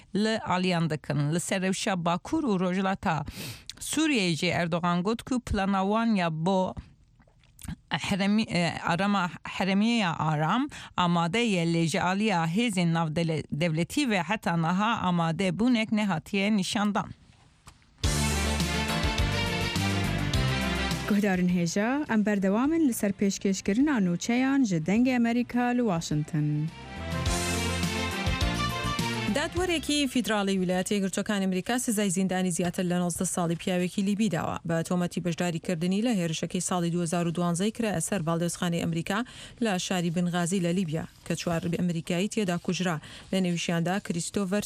لعلیان دکن لسروشا باکور و روجلاتا سوریه جی اردوغان گفت که پلانوان یا با حرمی آرام آماده لیجالیا هزین ناو دولتی و حتی نها آماده بونک نهاتیه نشاندان. گهدارن هجا ام بردوامن لسر پیشکشکرین آنوچهان جدنگ امریکا لواشنطن. دادوەرێکی فیدراڵی ویلایەتە یەکگرتووەکانی ئەمریکا سزای زیندانی زیاتر لە 19 ساڵی پیاوێکی لیبی داوە بە تۆمەتی بەشداریکردنی لە هێرشەکەی ساڵی 2012 کرا ئەسەر باڵدۆزخانەی ئەمریکا لە شاری بنغازی لە لیبیا کە 4 ئەمریکایی تێدا کوژرا لە نێویشیاندا کریستۆفەر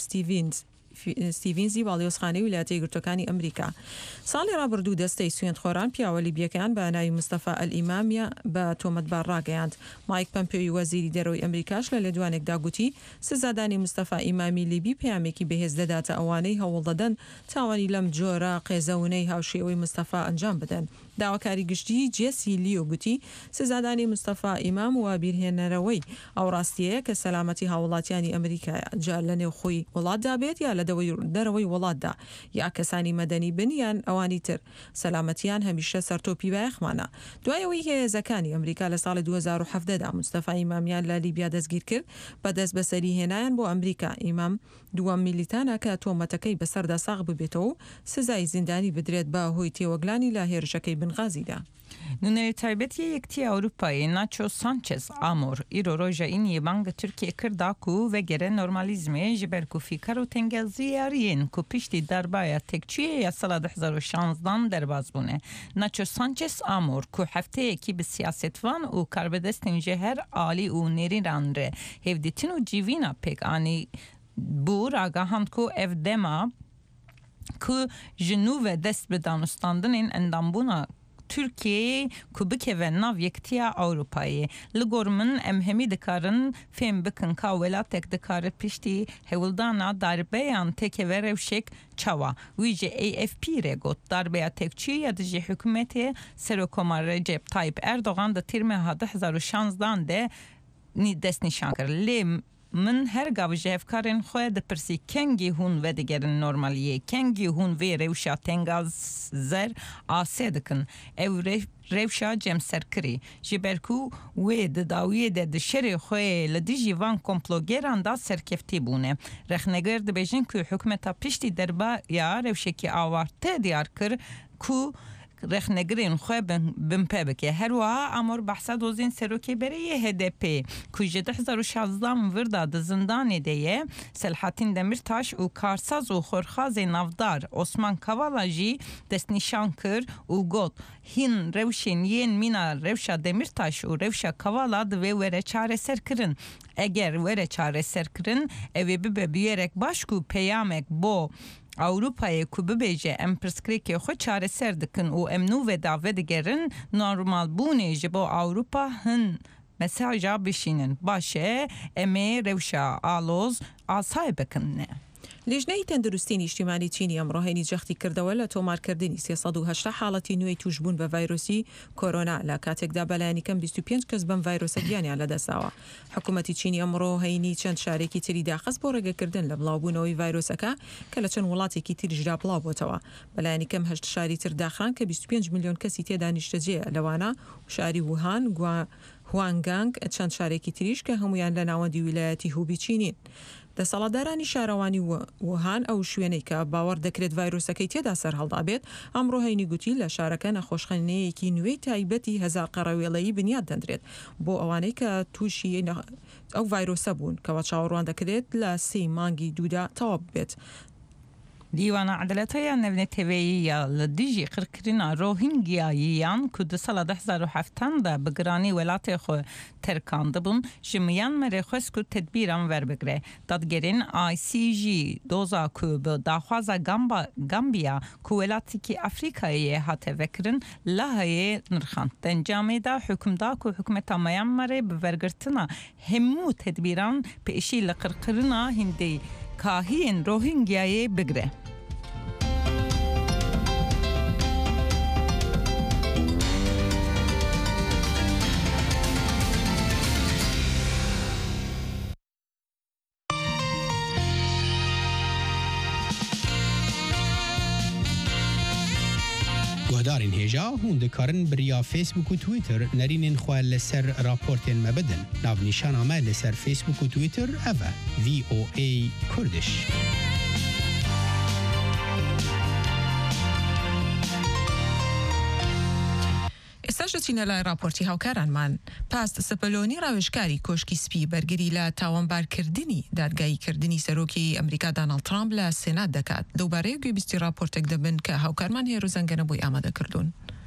ستیڤینزی باڵدۆزخانەی ویلایەتە یەکگرتووەکانی ئەمریکا. ساڵی ڕابردوو دەستەی سوێندخۆران پیاوە لیبیەکان بە ناوی مستەفا ئەلئیمامیە بە تۆمەتبار ڕاگەیاند. مایک پەمپێۆی وەزیری دەرەوەی ئەمریکاش لە لێدوانێکدا گوتی سزادانی مستەفا ئیمامی لیبی پەیامێکی بەهێز دەداتە ئەوانەی هەوڵ دەدەن تاوانی لەم جۆرە قێزەونەی هاوشێوەی مستەفا ئەنجام بدەن. داواکاری گشتی جێسی لیۆ گوتی سزادانی مستەفا ئیمام و بیرهێنەرەوەی ئەو ڕاستیەیە کە سەلامەتی هاوڵاتیانی ئەمریکایە جا لە نێو خۆی وڵاتدا بێت یا لە دەرەوەی وڵاتدا یا کەسانی مەدەنی بنیان ئەوانی تر سەلامەتیان هەمیشە سەرتۆپی بایەخمانە. دوایەوەی هێزەکانی ئەمریکا لە ساڵی 2017دا مستەفا ئیمامیان لە لیبیا دەستگیر کرد بەدەست بەسەری هێنایان بۆ ئەمریکا. ئیمام دووەم میلیتانە کە تۆمەتەکەی بەسەردا ساغ ببێتەوە سزای زیندانی بدرێت بە هۆی تێوەگلانی لە هێرشەکەی بنغازیدا. نونری تایبەتی یەکتی ئەوروپایی ناچۆ سانچێز ئامۆر ئیرۆ ڕۆژە ئینی بانگە تورکیە کرداک و وەگەرە نۆرمالیزمێ ji ber ku fîkar û tengeziyariyên ku piştî darbaya tekçûyê ya sala 2016 derbas bûne. Naço Sanchez Amor ku hefteyekî bi siyasetvan û karbedestên ji her alî û nêrînan re hevdîtin û cîvîna pêk anî bû ragihand ku ev dema ku ji nû ve dest bi danûstandinên endambûna Türkiye ku bikeve nav yektiya Avrupayê li gor min em hemî dikarin fêm bikin ka welatek dikare piştî hewildana darbeyan têkeve rewşek çawa. Wî ji AFP re got darbeya tekçûyê di ji hikûmetê Serokoma Recep Tayyip Erdoğan di tîrmeha 2016 de destnîşan kir. Lê من هر گاو جهفکارن خواه ده پرسی کنگی هون و دگرن نورمالیه کنگی هون و روشا تنگاز زر آسه دکن او روشا جم سرکری جبرکو و ده داویه ده شر خواه لدی جیوان کمپلوگران دا سرکفتی بونه رخنگر ده بیجن که حکمتا پشتی دربا یا روشکی آوارته دیار کر کو رخنگرین خواه بمپبکه هر وها امور بحثا دوزین سروکی برای HDP که 2016 ورده ده زندان دیه سلحاتین دمیرتاش و کارساز و خورخاز نافدار عثمان کوالا جی دست نشان کر و گوت هین روشین ین مینا روشا دمیرتاش و روشا کوالا دوی وره چاره سر کرن اگر وره چاره سر کرن اوی ببه بیرک باشکو پیامک بو Avrupa'ya ku bibêje em pirsgirêkê xwe çareser dikin û em nû ve dave digerin normalbûnê ji bo Awropa hin mesaja bişînin. Baş e em ê rewşa aloz asayê bikin ne. لیژنەی تەندروستی نیشتیمانی چینی ئەمڕۆ هێنی جەختی کردەوە لە تۆمارکردنی 380 حاڵەتی نوێی توشبوون بە ڤایرۆسی کۆرۆنا لە کاتێکدا بەلایەنی کەم 25 کەس بەم ڤایرۆسە گیانیان لەدەستاوە. حکوومەتی چینی ئەمڕۆ هەینی چەند شارێکی تری داخست بۆ ڕێگەکردن لە بڵاوبوونەوەی ڤایرۆسەکە کە لە چەند وڵاتێکی تریشدا بڵاو بۆتەوە. بەلایەنی کەم 8 شاری تر داخران کە 25 میلیۆن کەسی تێدا نیشتەجێ لەوانە شاری ووهان هوانگانگ چەند شارێکی تریش کە هەمویان لە ناوەندی ویلایەتی هوبی چینین. دەسەڵاتدارانی شارەوانی ووهان ئەو شوێنەی کە باوەڕ دەکرێت ڤایرۆسەکەی تێدا سەر هەڵدابێت ئەمڕۆ هەینی گوتی لە شارەکە نەخۆشخانەیەکی نوێی تایبەتی 1000 قەڕەوێڵەیی بنیاد دەندرێت بۆ ئەوانەی کە تووشی ئەو ڤایرۆسە بوون کەەوە چاوەڕوان دەکرێت لە 3 مانگی دوودا تەواو بێت. دیوانە عەدەلەتەیە نەڤنێتێڤەیە لە دژی قڕکردنا ڕۆهینگیاییان کو di sala 2017 da bi giranî welatê xwe terkandibûn ji Myanmarê xwest ku tedbîran werbigire. Dadgerên ICJ doza ku bi daxwaza Gambiya ku welatekî Afrikayê hate vekirin Laheyê nirxand. Dencamê da hukmda ku hikûmeta Myanmarê bi wergirtina hemû tedbîran pêşî li qirkirina hindî kahiyên Rohingyayê bigire. هوادارین هێژا هون دikarin biriya Facebook و Twitter nerînên xwe li ser raportên me bidin. Navnîşana me li ser Facebook û Twitter ev e VOA Kurdiş. ئێستاشەچینە لای راپۆرتی هاوکارانمان پاست سەپەلۆنی ڕاوێژکاری کۆشکی سپی بەرگری لە تاوانبارکردنی دادگاییکردنی سەرۆکی ئەمریکا داناڵد ترامپ لە سێنات دەکات لەوبارەیە گوێبیستی راپۆرتێک دەبن کە هاوکارمان هێرو زەنگەنە بۆی ئامادەکردوون.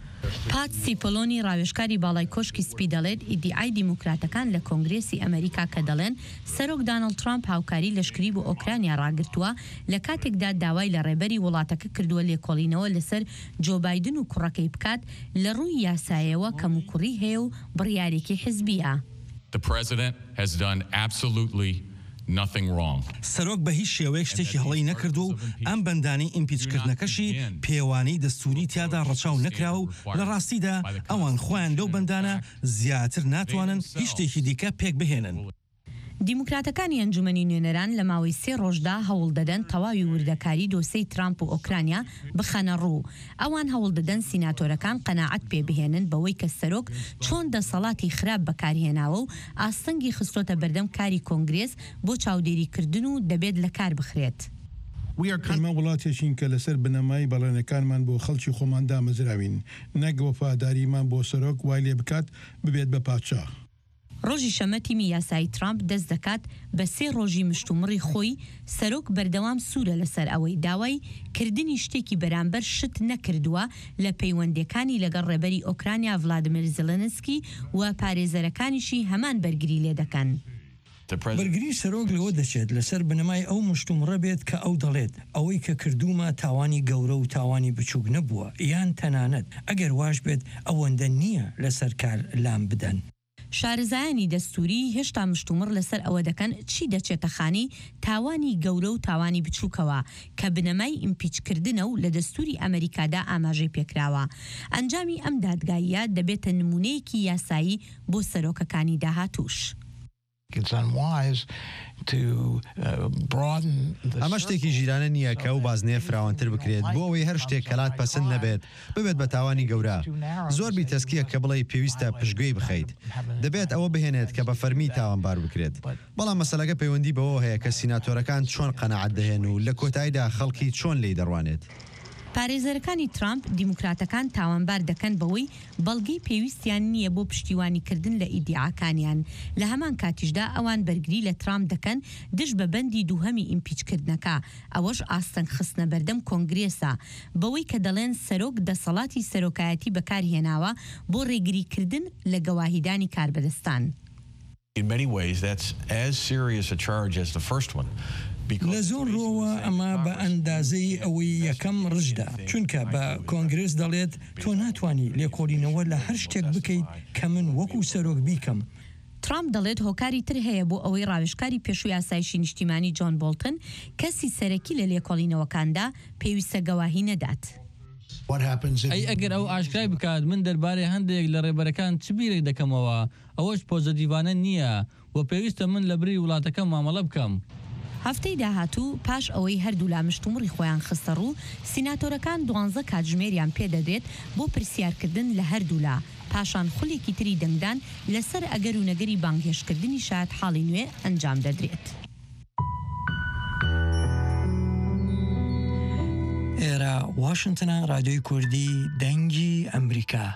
پات سیپۆلۆنی ڕاوێژکاری باڵای کۆشکی سپی دەڵێت ئیدیعای دیموکراتەکان لە کۆنگرێسی ئەمریکا کە دەڵێن سەرۆک داناڵد ترامپ هاوکاری لەشکری بۆ ئۆکرانیا ڕاگرتووە لە کاتێکدا داوای لە ڕێبەری وڵاتەکە کردووە لێکۆڵینەوە لەسەر جۆ بایدن و کوڕەکەی بکات لە ڕووی یاسایەوە کەم و کوڕی هەیە و بڕیارێکی حزبیە. The president has done absolutely nothing wrong. سەرۆک بە هیچ شێوەیەک شتێکی هەڵی نەکردو و ئەم بەندانی ئیمپیچکردنەکەشی پێوانەی دەستوری تیادا ڕەچاو نەکراوە و لە ڕاستیدا ئەوان خۆیان لەو بەندانە زیاتر ناتوانن هیچ شتێکی دیکە پێک بهێنن. دیموکراتەکانی ئەنجومەنی نوێنەران لە ماوەی 3 ڕۆژدا هەوڵ دەدەن تەواوی وردەکاری دۆسەی ترامپ و ئۆکرانیا بخەنە ڕوو. ئەوان هەوڵ دەدەن سیناتۆرەکان قەناعەت پێبهێنن بەوەی کە سەرۆک چۆن دەسەڵاتی خراپ بەکارهێناوە و ئاستەنگی خستۆتە بەردەم کاری کۆنگرێس بۆ چاودێریکردن و دەبێت لە کار بخرێت. ئەمە وڵاتێکین کە لەسەر بنەمای بەڵێنەکانمان بۆ خەڵکی خۆمان دامەزراوین نەک وەفاداریمان بۆ سەرۆک وای لێ بکات ببێت بە پادشاه. ڕۆژی شەمە تیمی یاسایی ترامپ دەست دەکات بە 3 ڕۆژی مشتومڕی خۆی سەرۆک بەردەوام سوورە لەسەر ئەوەی داوای کردنی شتێکی بەرامبەر شت نەکردووە لە پەیوەندەکانی لەگەڵ ڕێبەری ئۆکرانیا ڤلادیمیر زێلێنسکی و پارێزەرەکانیشی هەمان بەرگری لێ دەکەن. بەرگری سەرۆک لەوە دەچێت لەسەر بنەمای ئەو مشتومڕە بێت کە ئەو دەڵێت ئەوەی کە کردومە تاوانی گەورە و تاوانی بچووک نەبووە یان تەنانەت ئەگەر واش بێت ئەوەندە نییە لەسەر کار لام بدەن. شارەزایانی دەستوری هێشتا مشتومڕ لەسەر ئەوە دەکەن چی دەچێتە خانی تاوانی گەورە و تاوانی بچووکەوە کە بنەمای ئیمپیچکردنە و لە دەستوری ئەمریکادا ئاماژەی پێکراوە. ئەنجامی ئەم دادگاییە دەبێتە نمونەیەکی یاسایی بۆ سەرۆکەکانی داهاتووش. ئەمە شتێکی ژیرانە نییە کە ئەو بازنەیە فراوانتر بکرێت بۆ ئەوەی هەر شتێک کەلات پەسەند نەبێت ببێت بە تاوانی گەورە. زۆر بیتەسکیە کە بڵێ پێویستە پشتگوێی بخەیت. دەبێت ئەوە بهێنێت کە بە فەرمی تاوانبار بکرێت. بەڵام مەسەلەکە پەیوەندی بەوە هەیە کە سیناتۆرەکان چۆن قەناعەت دەهێن و لە کۆتاییدا خەڵکی چۆن لێی دەڕوانێت. پارێزەرەکانی ترامپ دیموکراتەکان تاوانبار دەکەن بەوەی بەڵگەی پێویستیان نییە بۆ پشتیوانیکردن لە ئیدیعاکانیان. لە هەمان کاتیشدا ئەوان بەرگری لە ترامپ دەکەن دش بە بەندی دووهەمی ئیمپیچکردنەکە ئەوەش ئاستەنگ خستنە بەردەم کۆنگرێسە بەوەی کە دەڵێن سەرۆک دەسەڵاتی سەرۆکایەتی بەکارهێناوە بۆ ڕێگریکردن لە گەواهیدانی کاربەدەستان. In many ways that's as serious a charge as the first one. لە زۆر ڕۆوە ئەمە بە ئەندازەی ئەوەی یەکەم ڕژدا چونکە بە کۆنگرێس دەڵێت تۆ ناتوانانی لێکۆڵینەوە لە هەر شتێک بکەیت کە من وەکو سەرۆک بیکەم. ترامپ دەڵێت هۆکاری تر هەیە بۆ ئەوەی ڕاوێژکاری پێشووی یاسایشی نیشتیمانی جۆن بۆڵتن کەسی سەرەکی لە لێکۆڵینەوەکاندا پێویستە گەواهی نەدات. ئەی ئەگەر ئەو ئاشکرای بکات من دەربارەی هەندێک لە ڕێبەرەکان چ بیرێک دەکەمەوە ئەوەش پۆزەتیڤانە نییە و پێویستە من لە بری وڵاتەکە مامەڵە بکەم. هەفتەی داهاتوو پاش ئەوەی هەردوو لا مشتومڕی خۆیان خستە ڕوو سیناتۆرەکان 12 کاتژمێریان پێدەدرێت بۆ پرسیارکردن لە هەردوولا پاشان خولێکی تری دەنگدان لەسەر ئەگەر و نەگەری بانگهێشتکردنی شایەت حاڵی نوێ ئەنجام دەدرێت. ئێرە واشنگتنە رادیۆی کوردی دەنگی ئەمریکا.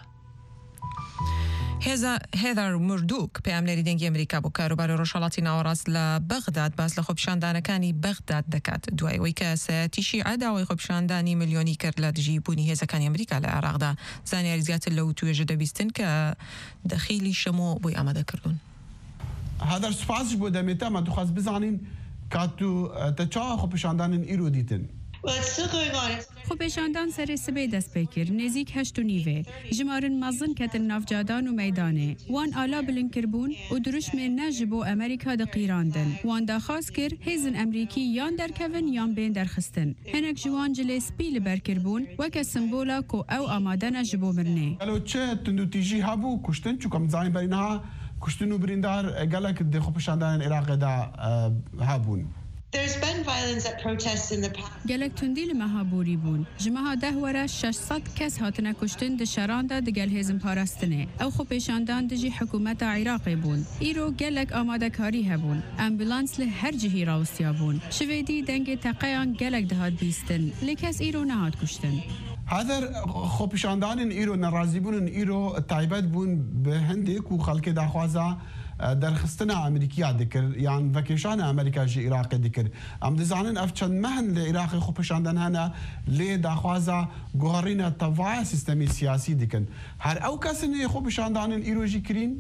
هێدار مردوک پەیامنەری دەنگی ئەمریکا بۆ کاروباری ڕۆژهەڵاتی ناوەڕاست لە بەغداد باس لە خۆپیشاندانەکانی بەغداد دەکات دوای ئەوەی کە سەتیشی ئاداوای خۆپیشاندانی ملیۆنی کرد لە دژی بوونی هێزەکانی ئەمریکا لە عێراقدا. زانیاری زیاتر لەو توێژە دەبیستن کە دەخیلی شەمۆ بۆی ئامادەکردوون. هەدار سوپاسش بۆ دەمێتەمە دخواست بزانین کات و تەچا خۆپیشاندانن ئیرۆ دیتن. خۆپیشاندان سەرێ سبەی دەست پێ کرد نێزیک 8 ژمارن مەزن کەتن ناوجادان و مەدانێ وان ئالا بلنکردبوون و دروشمێنە ji بۆ ئەمریکا دەقیراندن وان داخواست کرد هێزن ئەمریکی یان دەرکەون یان بێن دەرخستن هەنێک ji wan cilê spî li ber kirbûn weke simbola ku ew amadene ji bo mirinê. çi tundûtîjî hebû kuştin çûka zanîn berîniha kuştin û birîndar gelek di xwepeşandanên Iraqê de hebûn. gelek tundî li meha borî bûn. Ji meha 10 were 600 kes hatine kuştin di şeran de digel hêzin parastinê. Ew xwepêşandan di jî hikûmeta Iraqê bûn. Îro gelek amadekarî hebûn. Ambulans li her cihî rawstiya bûn. Şivêdî dengê teqeyan gelek dihat bîstin. Lê kes îro nehat kuştin. هذا خۆپیشاندانن ئیرۆ نەڕازیبوونن ئیرۆ تایبەت بوون بە هەندێک و خەڵکی داخوازە دەرخستنە ئەمریکیا دکرد یان ڤەکێشانە ئەمریکاژی عێراقی دکرد ئەم دەزانن ئەف چەند مەهن لە عێراقی خۆپیشاندان هەنە لێ داخوازە گۆڕینە تەڤایە سیستەمی سیاسی دکن هەر ئەو کەسن خۆپیشاندانن ئیرۆژی کرین؟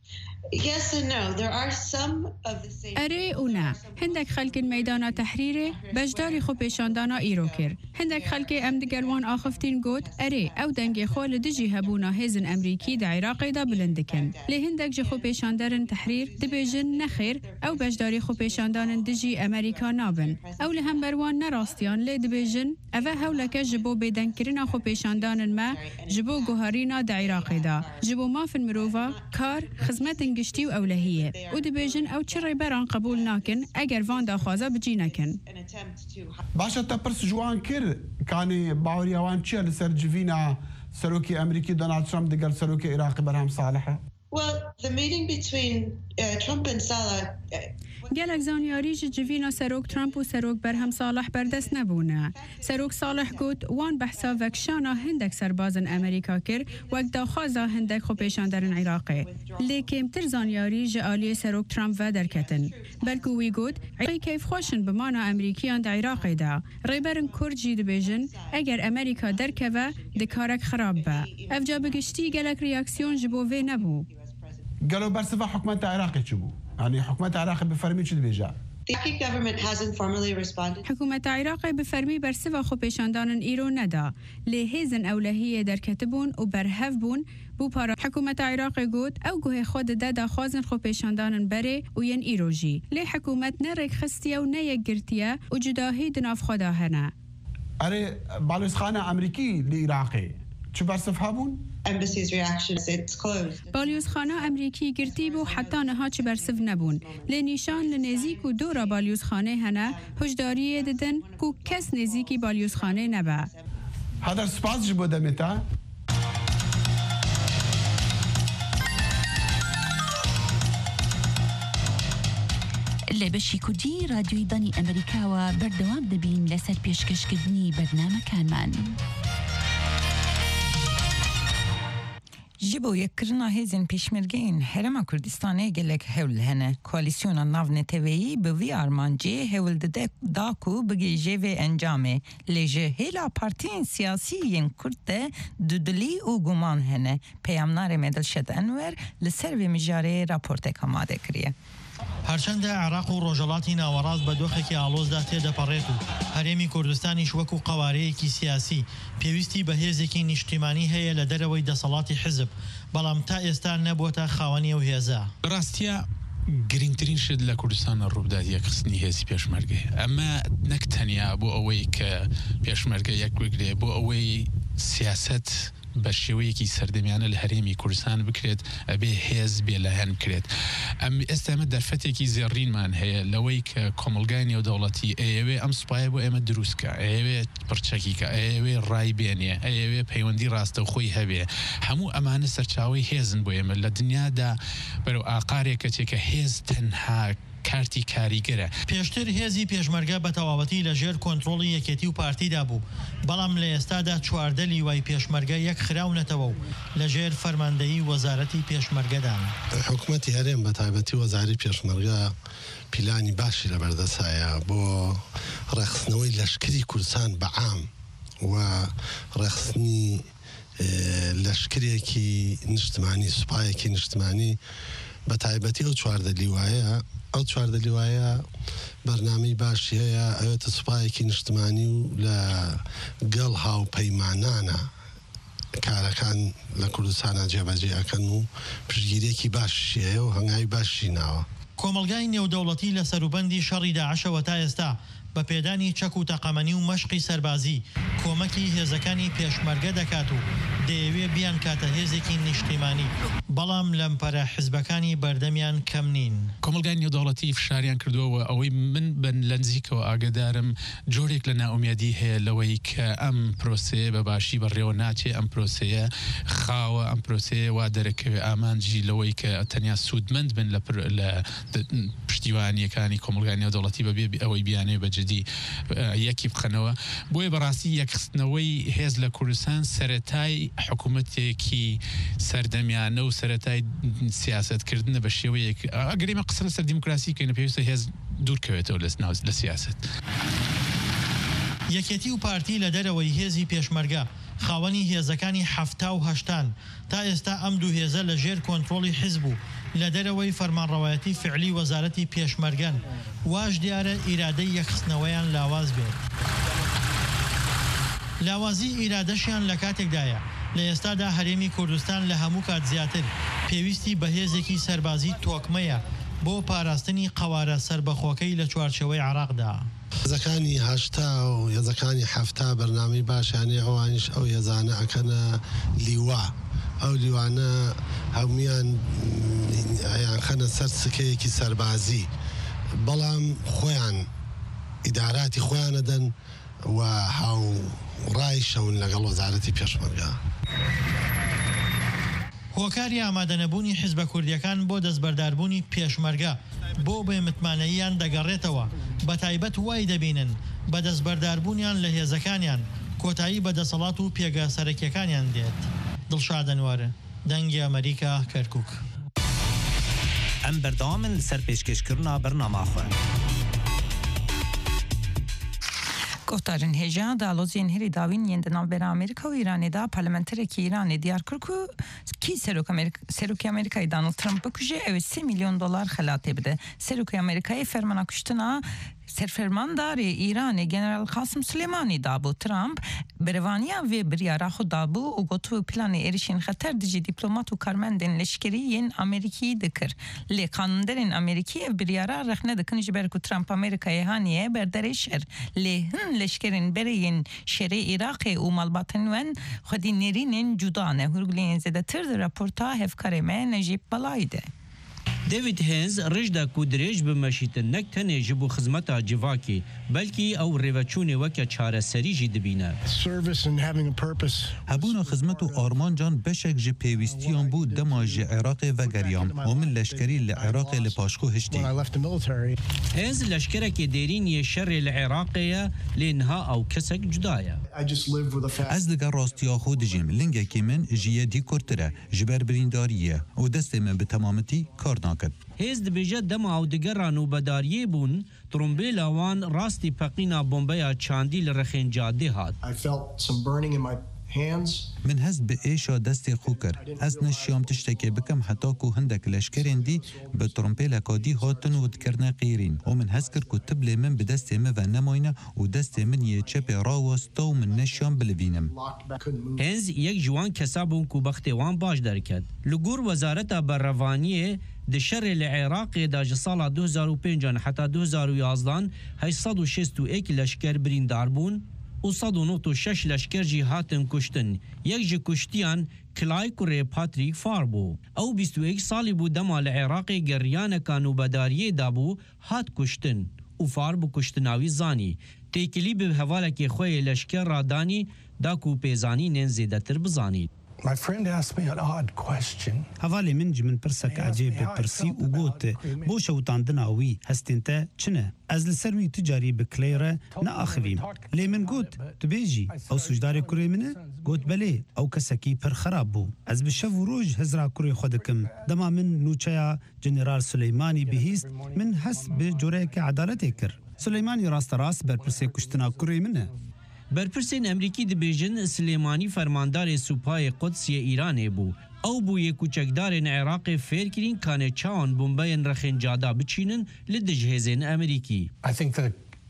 اره او نه هندک خلک میدان تحریر بجداری خو پیشاندانا ایرو کر هندک خلک ام دگروان آخفتین گوت اره او دنگ خول دجی هبونا هزن امریکی د عراق دا بلندکن له هندک جخو پیشاندارن تحریر دبیجن نخیر او بجداری خو پیشاندانن دجی امریکا نابن او له هم بروان نراستیان له دبیجن اوه هولک جبو بدن کرنا خو پیشاندانن ما جبو گوهرینا د عراق دا جبو ما فن مروفا کار خدمت گشتی و اولهیه و دبیجن او چرای بران قبول ناکن اگر وان داخوازه بجی نکن باشا تا پرس جوان کر کانی باوری اوان چیه لسر جوینا سروکی امریکی دونالد ترامپ دگل سروکی عراقی برهم صالحه؟ Well, the meeting between Trump and Salah gelek zanyarî ji civîna serok Trump û serok Berhem Saleh berdest nebûne. Serok Saleh got wan behsa vekşana hindek serbazên Amerîka kir wek daxwaza hindek xwepêşanderên Iraqê. Lê kêmtir zanyarî ji aliyê serok Trump ve derketin. Belkû wî got Iraqê keyfxweşin bi mana Amerîkiyan di Iraqê de. Rêberên Kurd jî dibêjin eger Amerîka derkeve dikarek xirab be. Ev ca bi giştî gelek reaksiyon ji bo vê nebû. قالوا برسفة حكومة العراق تشبو يعني حكومة العراق بفرمي شو بيجا The Iraqi government hasn't formally responded. حکومت عراق بفرمی برسوا خو پیشاندانن ایرو ندا لهیزن اولهیه در کتبون و برهف بون بو پارا حکومت عراق گوت او گوه خود دا خوازن خو پیشاندانن بره و ین ایروجی لی حکومت نرک خستیه و نیک گرتیه و جداهی دناف خدا هنه اره بالوسخانه امریکی لعراقی چه برسفها بون؟ Embassy's reaction is it's closed. بالیوزخانه امریکی گرتی بو حتی نها چه برسف نبون. لنیشان لنزیک و دورا بالیوزخانه هنه هشداری ددن کو کس نزیکی بالیوزخانه نبا. هذا سپاس جبو دمتا. لە بەشی کوردی رادیۆی دانی ئەمریکاوە بەردەوام دەبین لەسەر پێشکەشکردنی بەرنامەکانمان. جبو یکرنا هزین پیشمرگین هرما کردستانه گلک هول هنه کوالیسیونا ناو نتویی به وی آرمانجی هول داکو بگی جوی انجامه لیجه هلا پارتین سیاسی ین کرده دودلی و گمان هنه پیامنار مدلشت انور لسر و مجاره راپورتک هماده کریه هەرچەندە عێراق و ڕۆژهەڵاتی ناوەڕاست بە دۆخێکی ئاڵۆزدا تێدەپەڕێت و هەرێمی کوردستانیش وەکو قەوارەیەکی سیاسی پێویستی بە هێزێکی نیشتیمانی هەیە لە دەرەوەی دەسەڵاتی حزب بەڵام تا ئێستا نەبووەتە خاوەنی ئەو هێزە ڕاستیە گرنگترین شت لە کوردستانە ڕووداد یەکخستنی هێزی پێشمەرگە ئەمە نەک تەنیا بۆ ئەوەی کە پێشمەرگە یەکوێگرێ بۆ ئەوەی سیاست بە شێوەیەکی سەردەمیانە لە هەرێمی کوردستان بکرێت ئەبێ هێز بێ لەهەن بکرێت ئەم ئێستا ئەمە دەرفەتێکی زێڕینمان هەیە لەوەی کە کۆمەلگای نێودەوڵەتی ئەیەوێ ئەم سوپایە بۆ ئێمە دروستکە ئەیەوێ پڕچەکیکە ئەیەوێ ڕای بێنێ ئەیەوێ پەیوەندی ڕاستە خۆی هەبێ هەموو ئەمانە سەرچاوی هێزن بۆ ئێمە لە دنیادا بەرەو ئاقارێکە چێکە هێز تەنها کارتی کاریگەرە پێشتر هێزی پێشمەرگە بە تەواوەتی لە ژێر کۆنتڕۆڵی یەکێتی و پارتیدا بوو بەڵام لە ئێستادا 14 لیوای پێشمەرگە یەک خراونەتەوە و لە ژێر فەرماندەیی وەزارەتی پێشمەرگەدان حکوومەتی هەرێم بە تایبەتی وەزاری پێشمەرگە پیلانی باشی لە بەردەسایە بۆ ڕێخستنەوەی لەشکری کوردستان بەعام و ڕێخستنی لەشکرێکی نیشتمانی سوپایەکی نیشتمانی بە تایبەتی ئەو 14 لیوایە ئەو 14 لیوایە بەرنامەی باشی هەیە ئەوێتە سوپایەکی نیشتمانی و لە گەڵ هاوپەیمانانە کارەکان لە کوردستانە جێبەجێ ئەکەن و پشتگیرێکی باشی هەیە و هەنگاوی باشی ناوە کۆمەلگای نێودەوڵەتی لە سەروبەندی شەڕی داعشەوە تا ئێستا بە پێدانی چەک و تەقەمەنی و مەشقی سەربازی کۆمەکی هێزەکانی پێشمەرگە دەکات و دەیەوێ بیان کاتە هێزێکی نیشتیمانی بەڵام لەم پەرە حیزبەکانی بەردەمیان کەم نین. کۆمەلگای نێودەوڵەتی فشاریان کردووە ئەوەی من بن لە نزیکەوە ئاگدارم جۆرێک لە ناومێدی هەیە لەوەی کە ئەم پرۆسەیە بە باشی بەڕێوە ناچێ ئەم پرۆسەیە خاوە ئەم پرۆسەیە وا دەرەکەوێ ئامانجی لەوەی کە تەنیا سوودمەند بن لە پشتیوانیەکانی کۆمەلگای نێودەوڵەتی بەبێ ئەوەی بیانێ بەجددی یەکی بخەنەوە بۆیە بەڕاستی یەکخستنەوەی هێز لە کوردستان سەرەتای حکوومەتێکی سەردەمیانە و سەرەتای سیاستکردنە بە شێوەیەک ئەگەریمە قسە لەسەر دیموکراسی کەینە پێویستە هێز دوورکەوێتەوە لە سیاست. یەکێتی و پارتی لە دەرەوەی هێزی پێشمەرگە خاوەنی هێزەکانی هەفتا و هەشتان تا ئێستا ئەم دوو هێزە لە ژێر کۆنتڕۆڵی حیزب و لە دەرەوەی فەرمانڕەوایەتی فعلی وەزارەتی پێشمەرگەن واش دیارە ئیرادەی یەکخستنەوەیان لاواز بێت. لاوازی ئیرادەشیان لە کاتێکدایە لە ئێستادا هەرێمی کوردستان لە هەموو کات زیاتر پێویستی بە هێزێکی سەربازی تۆکمەیە بۆ پاراستنی قەوارە سربەخۆکەی لە چوارچەوەی عێراقدا. هێزەکانی هەشتا و هێزەکانی هەفتا بەرنامەی باشیانێ ئەوانیش ئەو هێزانە ئەکەنە لیوا ئەو لیوانە هەمویان خەنە سەر سکەیەکی سەربازی بەڵام خۆیان ئیداراتی خۆیانەدەن و هاوڕای شەون لەگەڵ وەزارەتی پێشمەرگە. هۆکاری ئامادەنەبوونی حیزبە کوردیەکان بۆ دەستبەرداربوونی پێشمەرگە بۆ بێ متمانەییان دەگەڕێتەوە بە تایبەت وای دەبینن بە دەستبەرداربوونیان لە هێزەکانیان کۆتایی بە دەسەڵات و پێگە سەرەکیەکانیان دێت. دڵشادەنوارە دەنگی ئەمریکا کەرکووک. ئەم بەردەوامن لەسەر پێشکەشکردنا بەرنامەخۆ. گفتارن هێژە داڵۆزیên herî dawîn yên di navbera Amerîka û Îranê da parlamenterekî Îranê diyar kir ku kî Serokê Amerîkayê Donald Trump bikuje ew ê $3 milyon xelatê bide. Serokê Amerîkayê fermana kuştina serfermandarê Îranê General Qasım Süleymanî dabû. Trump berevaniya vê biryara xwe dabû û gotu planê êrişên xeter dijî dîplomat û karmendên leşkerî yên Amerîkî dikir. Lê qanûnderên Amerîkî ev biryara rexne dikin ji ber ku Trump Amerîkayê haniye berderê şer. Lê hin leşkerên bereyên şerê Iraqê û malbatên wen xwedî nêrînên cuda ne. Hûrguliyên zêdetir di raporta hevkarê me Necip Balayî de. David Hens rejda ku dirêj bimeşîtin nek tenê ji bo xizmeta civakî belkî ew rêveçûnê weke çareserî jî dibîne. Hebûna xizmet û armancan beşek ji pêwîstiyan bû dema ji Iraqê vegeriyam û min leşkerî li Iraqê li paşxû hiştî. Hens leşkerekê dêrîniyê şerê li Iraqê ye lê niha ew kesek cuda ye. Ez diger rastiya xwe dijîm lingekî min ji yedî kurtir e ji ber birîndarî ye û destê min bi temametî kar naket. Hêz dibêje dema ew digera nûbedariyê bûn trombêla wan rastî peqîna bombeya çandî li Rexên Cadê hat. Min hez bi êşa destê xwe kir. Ez neşiyam tiştekê bikim heta ku hindek leşkerên dî bi trompêleka dî hatin û dikirine qîrîn û min hez kir ku tiblê min bi destê me ve nemayne û destê min yê çepê rawesta û min neşiyan bilivînim. Hêz yek ji wan kesa bûn ku bextê wan baş derket. Li gor Wezareta Berrevaniyê di şerê li Iraqê da ji sala 2005 heta 2011 861 leşker birîndar bûn û 196 leşker jî hatin kuştin. Yek ji kuştiyan Kilay Kurê Patrick Far bû. Ew 21 salî bû dema li Iraqê geryaneka nûbedariyê dabû hat kuştin û Far bi kuştinawî zanî. Têkilî bi hevalekê xwe yê leşker radanî da ku pêzanînên zêdetir bizanî. My friend asked me an odd question. Hevalê min ji min pirsek ecêb pirsî û got bo şewtandina wî hestên te çi ne? Ez li ser wî ticarî bi kilê re neaxivîm. Lê min got tu bêjî ew sûcdarê kurê min e? Got belê ew kesekî pir xerab bû. Ez bi şev û roj hezra kurê xwe dikim. Dema min nûçeya General Süleymanî bihîst min hes bi coreyekê edaletê kir. Süleymanî rasterast berpirsê kuştina kurê min e. Berpirsên Emerîkî dibêjin Silêmanî fermandarê Supayê Qudsiyê Îranê bû. Ew bûye ku çekdarên Iraqê fêr kirîn kanê çawan bombeyên Rexên Cada biçînin li dijhêzên Emerîkî.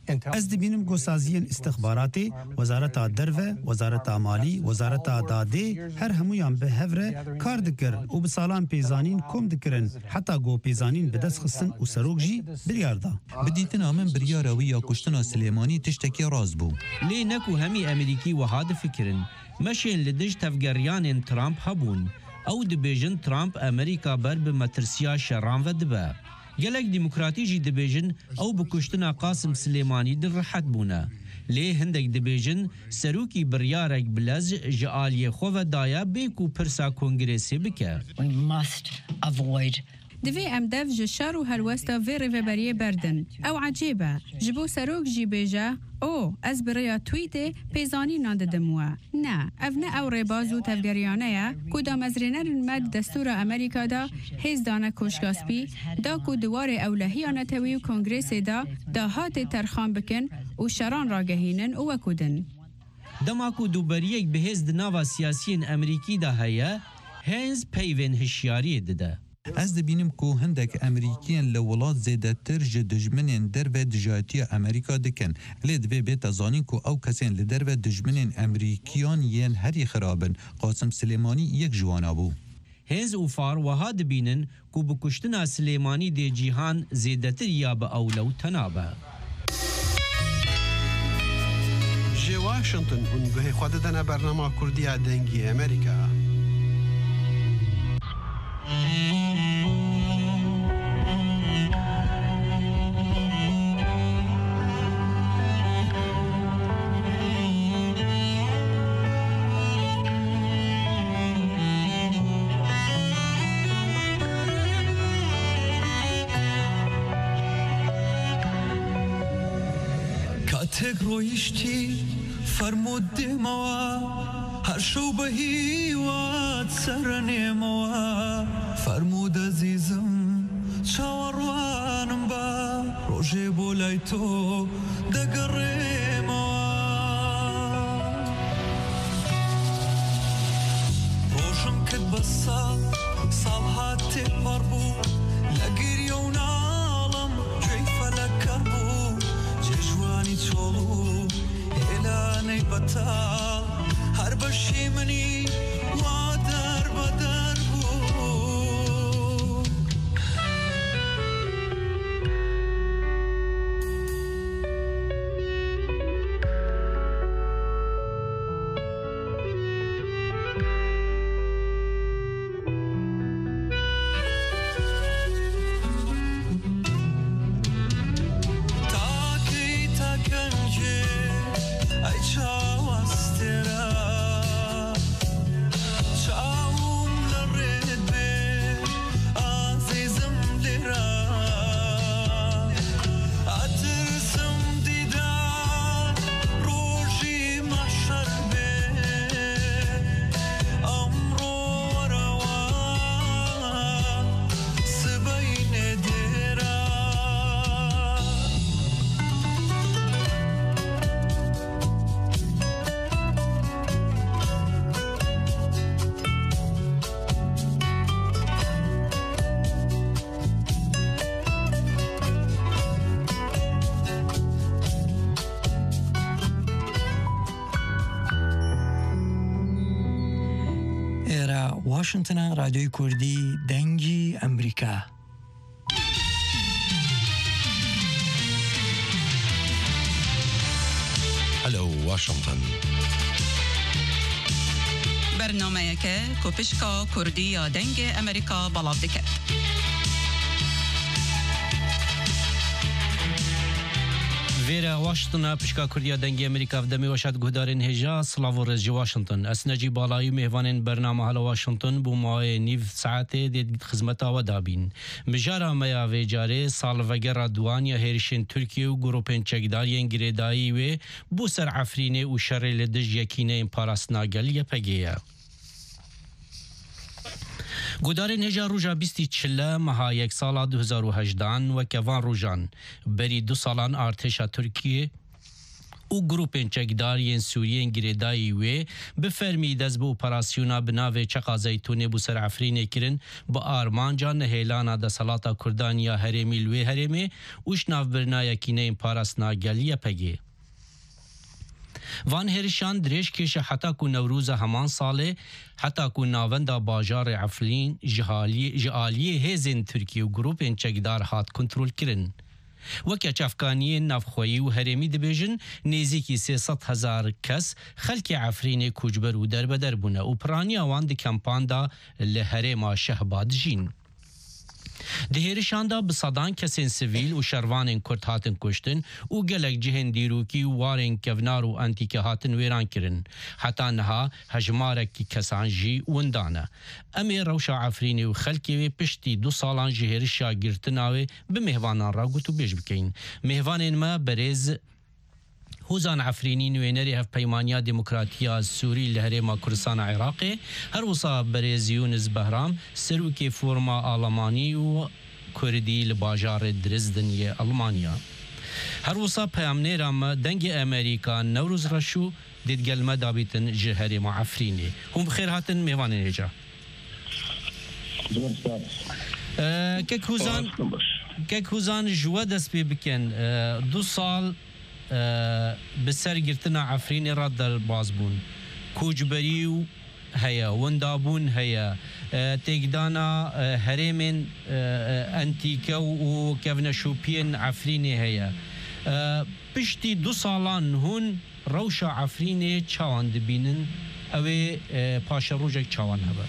از دبینم گوسازیین استخباراتی وزارت دروه وزارت مالی وزارت داده هر همویان به هفره کار دکر و به سالان پیزانین کم دکرن حتی گو پیزانین به دست خستن و سروک جی بریاردا بدیتنا من بریاروی یا کشتنا سلیمانی تشتکی راز بو لی نکو همی امریکی و هاد فکرن مشین لدج تفگریان ترامپ هبون او دبیجن ترامپ امریکا بر به مترسیا شران و دبه گلک دموکراتی جی دبیجن او بکشتنا قاسم سلیمانی در راحت بونه لی هندک دبیجن سروکی بریارک بلز جعالی خواه دایا بیکو پرسا کنگریسی بکه دوی ام دف جشار و هلوستا وی ریوبریه بردن او عجیبه جبو سروک جی بیجه او از بریا تویته پیزانی نانده دموه نه او نه او ریبازو تفگریانه یا کدام از رینر مد دستور امریکا دا هیز دانه کشگاسپی دا کو دوار اولهیانه توی و کنگریس دا هات ترخان بکن و شران راگهینن و وکودن دماکو دوبریک به هیز دناوا سیاسیین امریکی دا هیا هنز پیوین هشیاری دده از دبینم کو هندک امریکیان لولات زیده تر دجمنین در و دجاتی امریکا دکن لید و بیت زانین کو او کسین لدر و دجمنین امریکیان ین هری خرابن قاسم سلیمانی یک جوانا بو هنز و فار و ها دبینن کو بکشتنا سلیمانی دی جیهان زیده تر یا با اولو تنابه جی واشنطن اون به خود دنا برنامه کردی دنگی امریکا تک رویشتی فرمود ما هر شو به هیوات سرنیموا فرمود عزیزم چاوروانم با روژه بولای تو دگرموا روشم کد بسال سال هاتی پار بو لگیریون عالم جوی فلکر بو جوانی چولو اعلانی بطال هر بشی منی و در بدر بود واشنطن رادیوی کردی دنگی امریکا هلو واشنطن برنامه که کوپشکا کردی یا دنگ امریکا بلاو دکه ویرا واشنطن پشکا کردیا دنگی امریکا و دمی وشد گهدارین هجا سلاو رزی واشنطن اسنجی بالایی مهوانین برنامه حال واشنطن بو ماه نیف ساعته دید خدمتا و دابین مجارا میا و جاره سال وگر دوانیا هریشن ترکیه و گروپین چکدارین گریدایی و بو سر عفرینه و شر لدج یکینه پاراس ناگل یپگیه گودار نجا روژا 24 ماه یک سال 2018 و کوان روژان بری 2 سالان ارتش ترکیه و گروپین چکداریین سوریین گریدایی وی بفرمی دست بو اپراسیونا بناوی چقا زیتونه بو سر عفرینه کرن با آرمانجا نهیلانا دا سلاتا کردانیا هرمی لوی هرمی وش ناف برنایا کینه پاراس ناگلیه پگه. وان هرشان درش کش حتی کو نوروز همان ساله حتی کو ناوندا باجار عفرین جهالی هزین ترکی و گروپین چکدار هات کنترول کرن. وکه چافکانی نافخویی و هرمی دبیجن نزدیکی 300,000 کس خلک عفرین کوچبر و دربدر بونه و پرانی آوان دی کمپان دا لهرما شهباد جین. دهیرشاندا بصدان کسین سویل و شروانین کرد هاتن کشتن و گلک جهن دیروکی و وارن کونار و انتیکه هاتن ویران کرن حتی نها هجمارکی کسان جی وندانه امی روشا عفرینی و خلکی پشتی 2 سالان جهیرشا گرتناوی به مهوانان را گوتو بیش بکین مهوانین ما بریز هوزان عفرینی نوینری هف پیمانیا دموکراتیا سوری لهرما کردستان عراقی هر وصا بریزیونز بهرام سروکی فورما آلمانی و کردی لباجار درزدن آلمانیا هر وصا پیامنیرام دنگ امریکا نوروز رشو دید گلمه دابیتن جهرما عفرینی هم بخیر هاتن میوان نیجا که هوزان جوا دست بی بکن 2 سال بسر گرتنا عفرین را در باز بون کوچبری هيا وندابون هيا تيقدانا هريمن انتيكا وكافنا شوبين عفريني هيا بشتي 2 سالان هون روشا عفريني چاوان دبينن اوي پاشا روجك چاوان هبا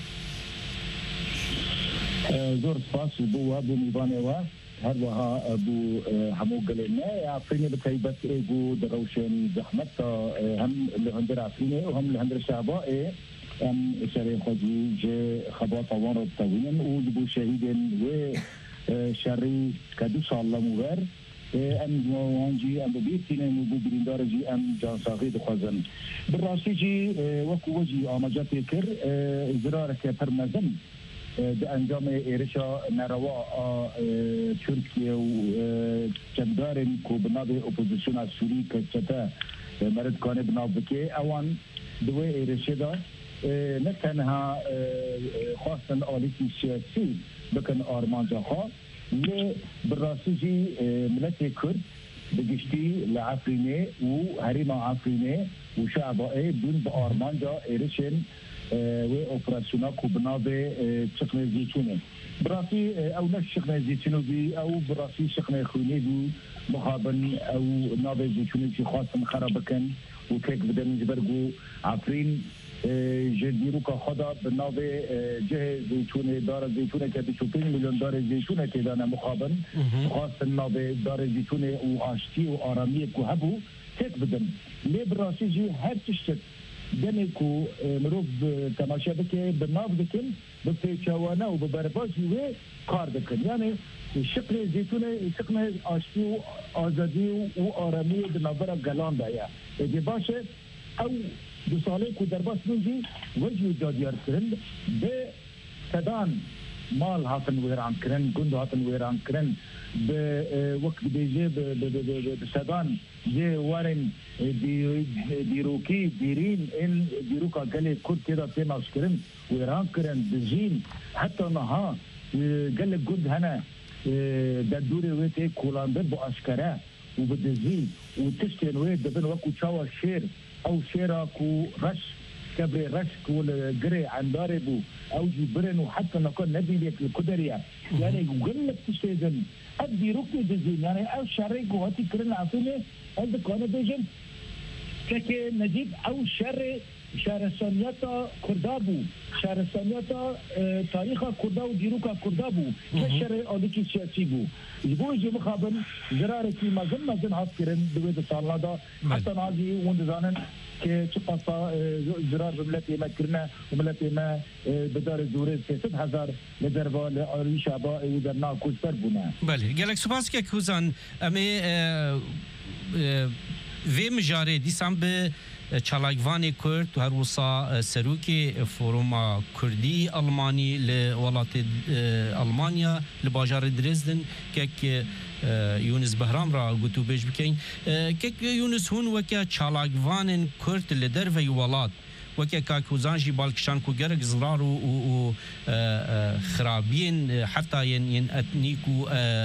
زور سپاس بو ابو میبانه هر وها ابو همو قلنا عفريني بتيبت بو دروشن زحمت هم لهندر عفريني وهم لهندر شعباء ام شري خدي ج خباط وان الطوين وجبو شهيدين و شري كدو الله مغر ام وانجي ام بيتين ام بودريندار جي ام جان صاغي دخزن بالراسي جي وكو وجي امجات كر زرارك برمزن بانجام ایرشا نروا ترکیه و چندارن کو بنابه اپوزیسیون سوری کچتا مرد کانه بنابه که اوان دوی ایرشه دا نه تنها خواستن آلیتی سیاسی بکن آرمانجا خواه لی براسی جی ملت کرد بگشتی لعفرینه و حریم عفرینه و شعبائه دون با آرمانجا ایرشن و اپراسیونا کو بنابه شقن زیتونه براسی او نش شقن زیتونه بی او براسی شقن خونی بی مخابن او نابه زیتونه چی خواستن خرابکن و کک بدن جبرگو عفرین جدیرو که خدا بنابه جه زیتونه دار زیتونه که 25 میلیون دار زیتونه که دانه مخابن خواستن نابه دار زیتونه و آشتی و آرامی که هبو کک بدن لی براسی جی هر چشت دمی کو مروف تماشا بکه بناف بکن بپیچوانه و ببربازی و کار بکن یعنی شکل زیتونه شکل آشتی و آزادی و آرامی بنابرا گلان دایا اگه باشه او 2 ساله کو درباس بونجی وجه جادیار کرن به صدان مال هاتن ویران کرن گند هاتن ویران کرن به وقت بیجه به صدان یه وارن دیروکی دیرین این دیروکا گله کرد که دا تیماش کرن ویران کرن بزین حتی نها گله گند هنه در دور ویته کولانده با اشکره و بدزی و تشتین ویت دبن وکو چاوا شیر او شیرا کو رش كبر رشك ولا قري عن داربو او جبرن وحتى نكون نبي لك القدريه يعني يقول لك تشتغل ادي ركن دزين يعني او شريك وهاتي كرنا عفينه هذا كان بيجن كي نجيب او شهر سانياتا كردابو شهر سانياتا تاريخا كرداو ديروكا كردابو كشر اوديكي سياسي بو يبو يجي مخابن زرارتي مازن هاسكرن دويد صالدا حتى نازي وندزانن که چه قصا زرار بملتی ما کرنا و ملتی ما بدار زوره 300,000 لدربا لعاری شعبا و در ناکوز پر بونه بله گلک سپاس که کوزان امی وی مجاره دیسان به چالاگوانی کرد و هر وصا سروکی فوروما کردی آلمانی لولات آلمانیا لباجار درزدن که یونس بهرام را گوتو بیش بکەین کەک یونس هون وەکە چالاکوانن کورد لە دەرڤەی وڵات وەکە کاکوزانژی باڵکشان و گەرەک زرار و خرابین حتا ین ئەتنیک و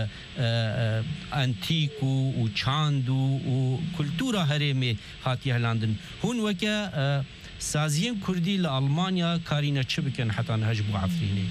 ئەنتیک و چاند و کولتورا هەرێمێ هاتی هەلاندن هون وەکە سازیین کوردی لە ئەڵمانیا کارینە چ بکەن حتا نەهەج بۆ عەفرینێ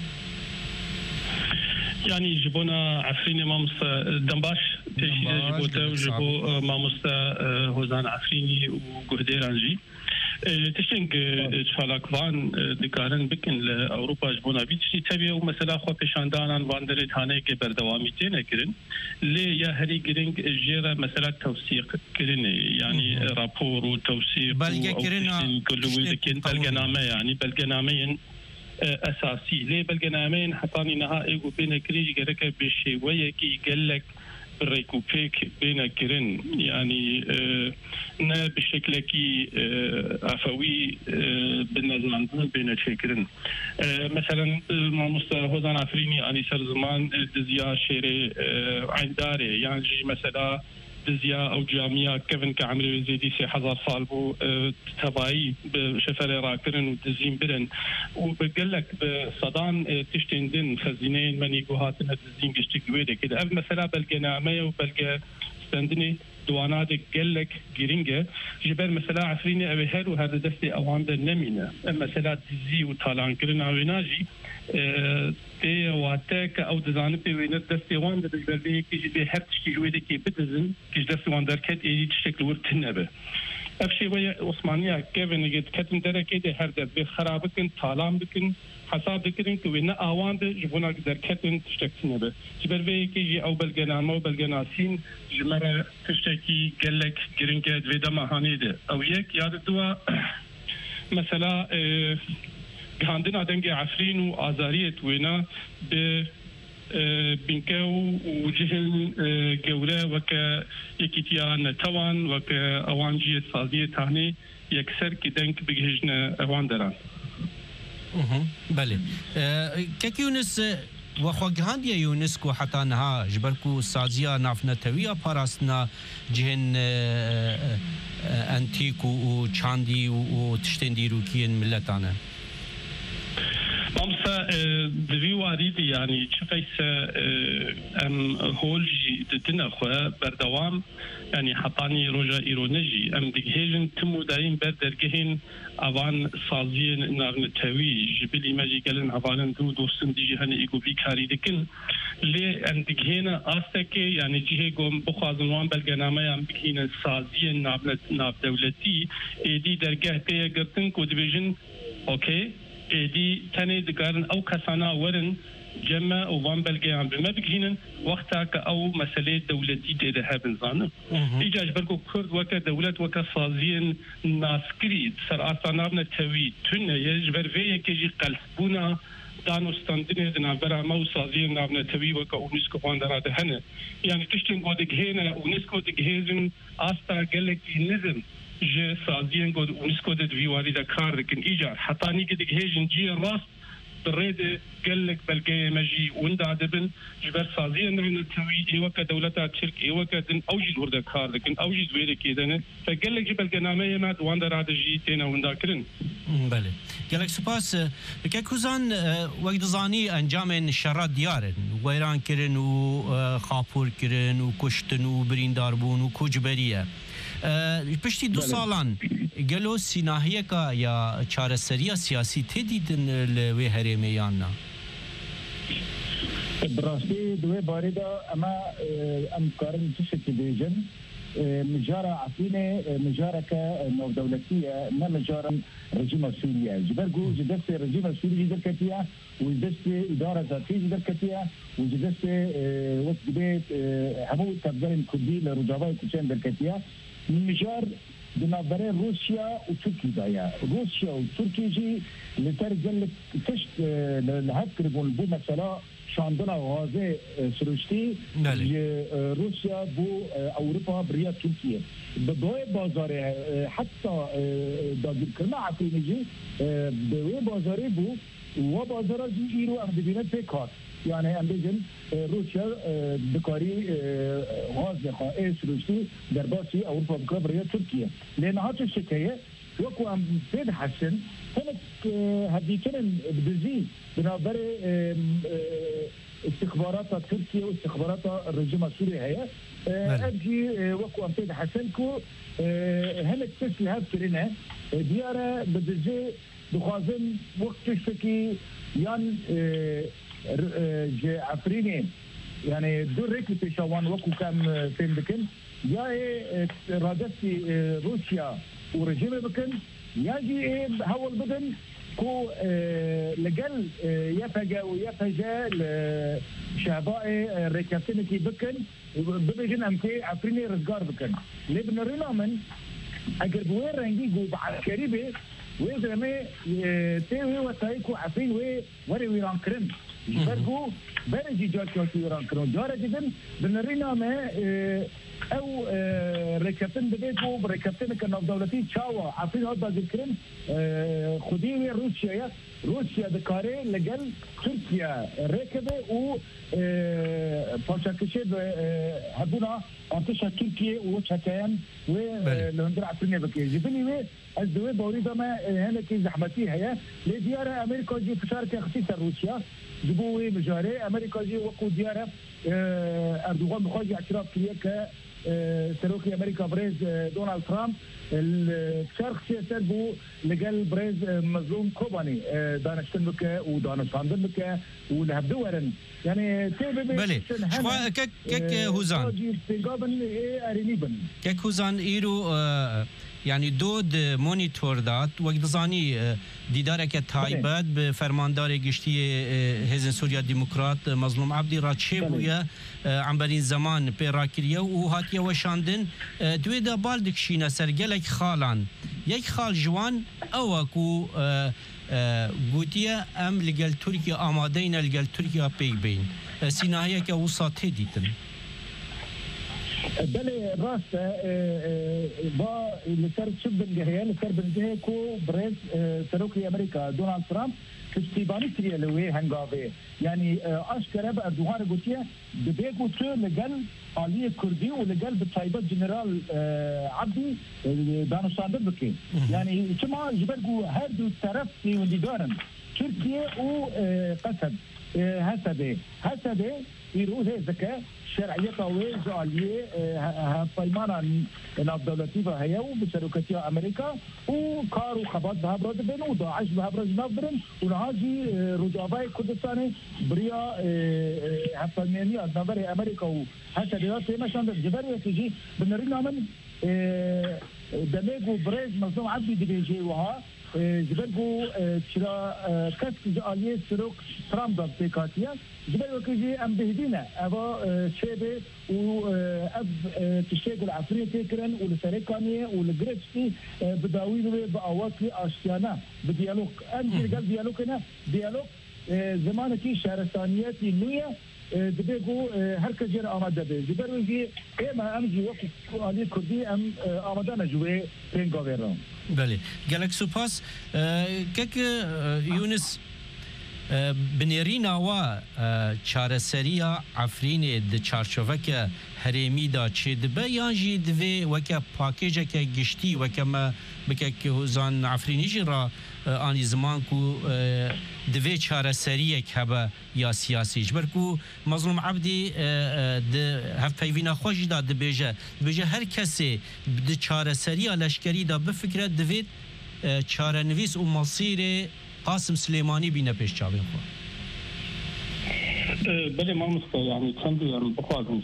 يعني جبونا عفريني ماموستا دمباش تيجي جبو ماموستا هوزان عفريني وقهديرانجي تشتنك شالاكوان دكارن بكن لأوروبا جبونا بيتشي تبيه ومثلا خو بشاندانان واندري تاني كبردوامي تينا كرن لي يا هري كرنك جيرا مثلا توثيق كرن يعني رابور وتوثيق بلغة كلوي كن بلغنامه يعني بلغنامين اساسي ليه بلغنامين حطاني نهائي وبين كريج جرك بشي ويكي قال لك بريكوبيك بين كرن يعني نا بشكل كي عفوي بالنظام بين شكرن مثلا هوزان عفريني اني سر زمان دزيا شيري عنداري يعني مثلا دزيا او جامعه كيفن كعمري زيدي 3000 صال بو تبعي بشفره راكرن ودزين برن وبقول لك بصدان تشتندن خزينين مني جوهاتنا دزين قشتك ويده كده اف مثلا بلقنامه وبلقى ستندني دوانات قال لك جرينجا جبر مثلا عفريني ابي هر وهذا دستي اوان نمينه مثلا دزي وطالان كرنا ويناجي تي واتاك او دزانه بين دستي وان دجبر بي كي جي هر تشكي جويده كي بدزن كي دستي وان دركت اي شكل ورتنبه افشي ويا عثمانيه كيفن جت كتن دركه هر دب خرابكن طالان بكن حساب ذكرين كوينا اوان جبونا دركتن تشتكنبه جبر بي كي جي او بلغنامه بلغناسين جمره تشتكي قالك جرينكا فيدا مهانيده او يك ياد دوا مثلا گاندن آدنگ عفرین و آزاریت وینا به بینکو و جهل گوره وکه یکیتیا نتوان وکه اوانجی سازی تهنی یکسر که دنگ بگهجن اوان دران بله که یونس وخواگهاند یونسکو حتی نها جبرکو سازیا نافنتویا پاراستنا جهن انتیک و چاندی و تشتندی روکین ملتانه مامسا دوی واریدی يعني شفيس ام هولجي دتنا خو بردوام يعني حطاني روجا ايرونجي ام ديجهجن تمو دايم بردرگهن اوان سازين نارنتوي جبلي ماجي قالن اوان دو دوستن ديجي هني ايگو بي كاري دكن لي ام ديگهنا استكي يعني جيه گوم بخوازنوان بلگنامه ام ديگهن سازين ناب دولتي ايدي درگه تي گرتن کو ديويژن اوكي دي تاني دكارن او كسانا ورن جمع وان بلغيان بما بكينن وقتها او مسألة دولتي تيدها بنظانه ايجاج بركو كرد وكا دولة وكا صازين ناسكري سر آسانابنا توي تنه يجبر فيه كيجي قلسبونا دانو ستاندنه دنابرا مو صازين نابنا توي وكا اونسكو فاندرا دهنه يعني تشتن قودك هنا اونسكو دكهيزن آستا قلق نظم جه سازين قد اونسكو دد ويواري دا كار لكن ايجار حطاني قد هيجن جي راست بالريد قال لك بلقي مجي وندا دبن جبر سازين رين توي ايوكا دولتا تشرك ايوكا دن اوجد وردا كار لكن اوجد ويري كيدن فقال لك جبل قنامه ما واندا راد جي تينا وندا كرن بله قال لك سپاس كوزان وقت زاني انجام شرات ديارن ويران كرن و خاپور كرن و كشتن و بريندار بون و كوجبريه پشتی 2 سالان گلو سیناهیه که یا چارەسەریە سیاسی تێدیدن لەوێ هەرێمەیاننا براستی دوی باردا اما ام کارن تشکی بیجن مجارة عفينة مجارة نو دولتية ما مجارة رجيم سوريا جبرجو جدست رجيم سوري جدر كتيا وجدست إدارة ذاتية جدر كتيا وجدست وقت بيت همو تبذرين كردي لرجابة كتيان در كتيا مجار بنابرة روسيا وتركيا دايا روسيا وتركيا جي لترجل تشت لهاد كربون بو مثلا شاندنا غازه سروشتی روسيا بو اوروبا بريا تركيا بدوي بازار حتى داگر کرنا عقیمی جی بدوی بازاری بو و بازار جی ایرو ام دبینه پیکار يعني ام بيجن روسيا بكاري غاز ايش روسي درباسي اوروبا بكبريه تركيا لان هات الشكايه وكو ام بيد حسن هناك هديتين بدزي بنابر استخبارات تركيا واستخبارات الرجيم السوري هي اجي وكو ام بيد حسن كو هناك تسلي هاد كرينا ديارة بدزي بخازن وقت شكي يان عفريني يعني دور ريكي بيشاوان وكو كان فين بكن يا رادستي روسيا ورجيم بكن يجي هول بدن كو لقل يفجا ويفجا شعباء ريكاتينكي بكن ببجن امكي عفريني رزقار بكن لبن الرينا من اگر بوين رنجي جو بعد كريبه وزرمي تيوي وتايكو عفرين وري ويران كرم جبرجو برجي جاكو ويران كرم جارة جدا بنرينا ما او ركبتن بديكو بركبتن كنا دولتي تشاوا عفرين هذا ذكرن خديه روسيا دكاري لقل تركيا ركبه و باشاكشي هبونا انتشا تركيا وشكاين ولندر عفرين بكي جبني وي الدوي بوريدا ما هنا كي زحمتي هي لديار امريكا جي فشارك خصيصا روسيا جبوي مجاري امريكا جي وقو ديار اردوغان بخوجي اعتراف كليا سروكي امريكا بريز دونالد ترامب الشرخ سياسات بو لقال بريز مظلوم كوباني دانشتن بك ودانشتن بك ولهبدورن يعني بله شخوا كك هوزان كك هوزان ايرو يعني دود مونيتور دات وقت دزاني دیدارك تایبت به فرماندار گشتی حزب سوریا دموکرات مظلوم عبدی را چه بویا عمبرین زمان پیراکریه و هاتیه وشاندن دوی دا بالدکشینه سرگلک خالان یک خال جوان او کو گوتیه ام لگل ترکیه آمادین لگل ترکیه پیک بین سیناهیه که وساطه دیتن بله راست با لسر شب الجهية لسر بالجهة كو بريز سروكي أمريكا دونالد ترامب كستيباني كريه لوي هنغافي يعني أشكره بأردوغان قوتيه ببيقو تو لقل آلية كردي ولقل بطايبة جنرال عبدي دانشاندر بكي يعني كما جبرقو هردو الطرف في ونديدارن تركيا وقسد هسده يروه ذكاء شرعيته وجاليه فايمانا ناف دولتي هي وبشركتها امريكا وكارو خبات بها برد بين وداعش بها برد نافرن ونهاجي رجاباي كردستاني بريا هفلمانيا نافر امريكا وحتى دلوقتي مشان جبريه تجي بنرينا من دميغو بريز مظلوم عبدي دبيجي وها جبرجو ترى كسك جاليه سروك ترامب بتكاتيا جبرجو كيجي ام بهدينا ابا شيبه و اب تشيغل عفريتي كرن ولسريكانيه ولجريتسي بداويل باواكي اشيانا بديالوج ام قال ديالوج هنا ديالوج زمانكي شهرستانياتي نيه دبيجو هركز جرى آماده به جبرجي اما امجي وقت آلية كردي ام آمادانا جوه بين غاويران بله گلک سپاس کک یونس بنیرینا و چارەسەریە عفرینێ د چارچۆڤەکە هەرێمیدا چێ دبە یانژی divê weke pakêjeke giştî weke me bikek hozan عفرینî را anî ziman ku divê çareseriyek hebe ya siyasî ji ber ku Mazlum Abdî di hevpeyvîna xwe jî da dibêje her kesê di çareseriya leşkerî da bifikre divê çarenivîs û masîrê Qasım Süleymanî bîne pêş çavên xwe. بله ما مستا يعني چند يعني بخوازم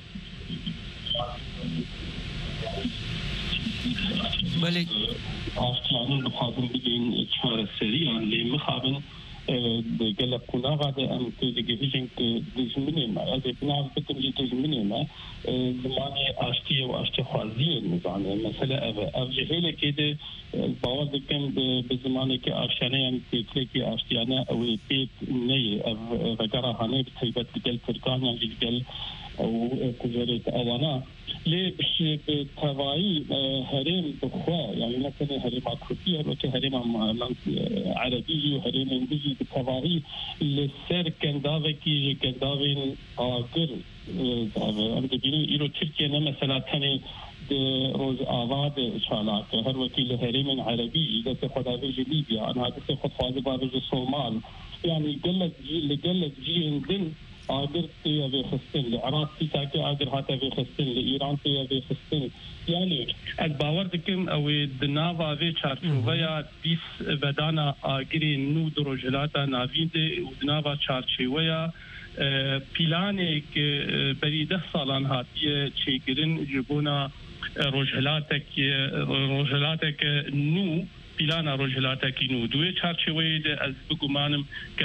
بله آشتیانی بخوازم بگین چهار سری يعني لی مخابن گلب کنا قاعده ام تيجي هيجن دجمني ما هذا بناء بتجي دجمني ما زماني اشتي واشتي خوازي نظام مثلا او جهله كده باور دكم بزمانه كي اشانه ام تيجي اشتيانه او بيت ني رجرا هانه بتيبت قال تركان يعني قال او كجريت اوانا ليه بالتواعي هرم بخوا يعني مثلا هرم كردي او هرم عربي وهرم انجليزي بالتواعي للسر كنداوكي كنداوين اگر ام دبيني ايرو تركيا مثلا ثاني روز آباد شالاك هر وكيل هرم عربي اذا خداوي ليبيا انا هذا خد فاضي باب الصومال يعني قلت جي اندن آگر تیا به خستن لعراق تاکه آگر هاته به خستن لإيران تیا به خستن يعني الباور دكم او دناوا في چارچوبیا 20 بدانا آگری نو دروجلاتا ناوینده و دناوا چارچوبیا پیلانی که بری 10 سالان هاتیه چیگرن جبونا روجلاتك نو پیلانا روجلاتك نو دوی چارچوبی از بگمانم که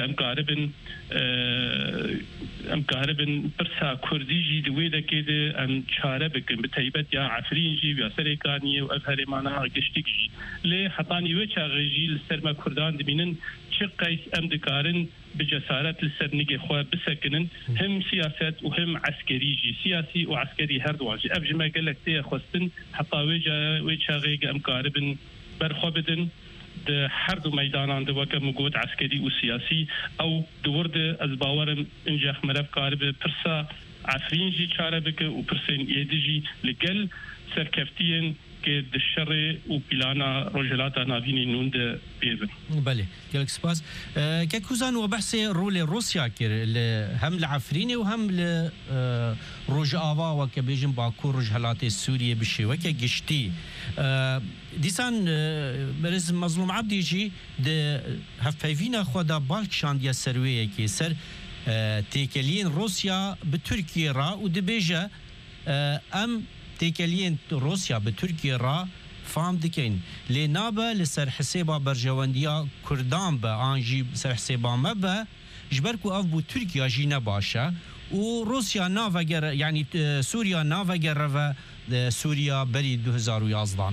امكاربن برسا كردي جي دوي دكيده ام چاربكن بتيبت يا عفرين جي يا سريكانيه وافهري معنا قشتيجي لي حطاني وچا رجي السرما كردان دبينن شقيس ام دكارن بجسارة السرنيجي خو بسكنن هم سياسات وهم عسكري جي سياسي وعسكري هردواجي افجما قال لك تي خستن حطا وچا غيق امكاربن برخوبدن حرد ميدانان دوكا مقود عسكري وسياسي او دورد از باورم انجاح مرف قارب برسا عفرين جي چاربك وبرسين ايدجي لقل سركفتين كد الشر وبلانا رجلاتا نافيني نوند بيبن بله كلك سباس كاكوزان وبحث رول روسيا كير هم العفريني وهم روج آوا وكبيجن باكور رجلات سوريا بشيوكا قشتي دیسان برز مظلوم عبدی جی ده هفپیوینا خدا بالک شاندیا سرویه که سر تیکلین روسیا به ترکیه را و دبیجه ام تیکلین روسیا به ترکیه را فهم دکین لنابه لسر حسابا برجواندیا کردان به آنجی سر حسابا مبه جبرکو اف بو ترکیه جی نباشه و روسیا ناوگر یعنی سوریا ناوگر و سوریا بری 2011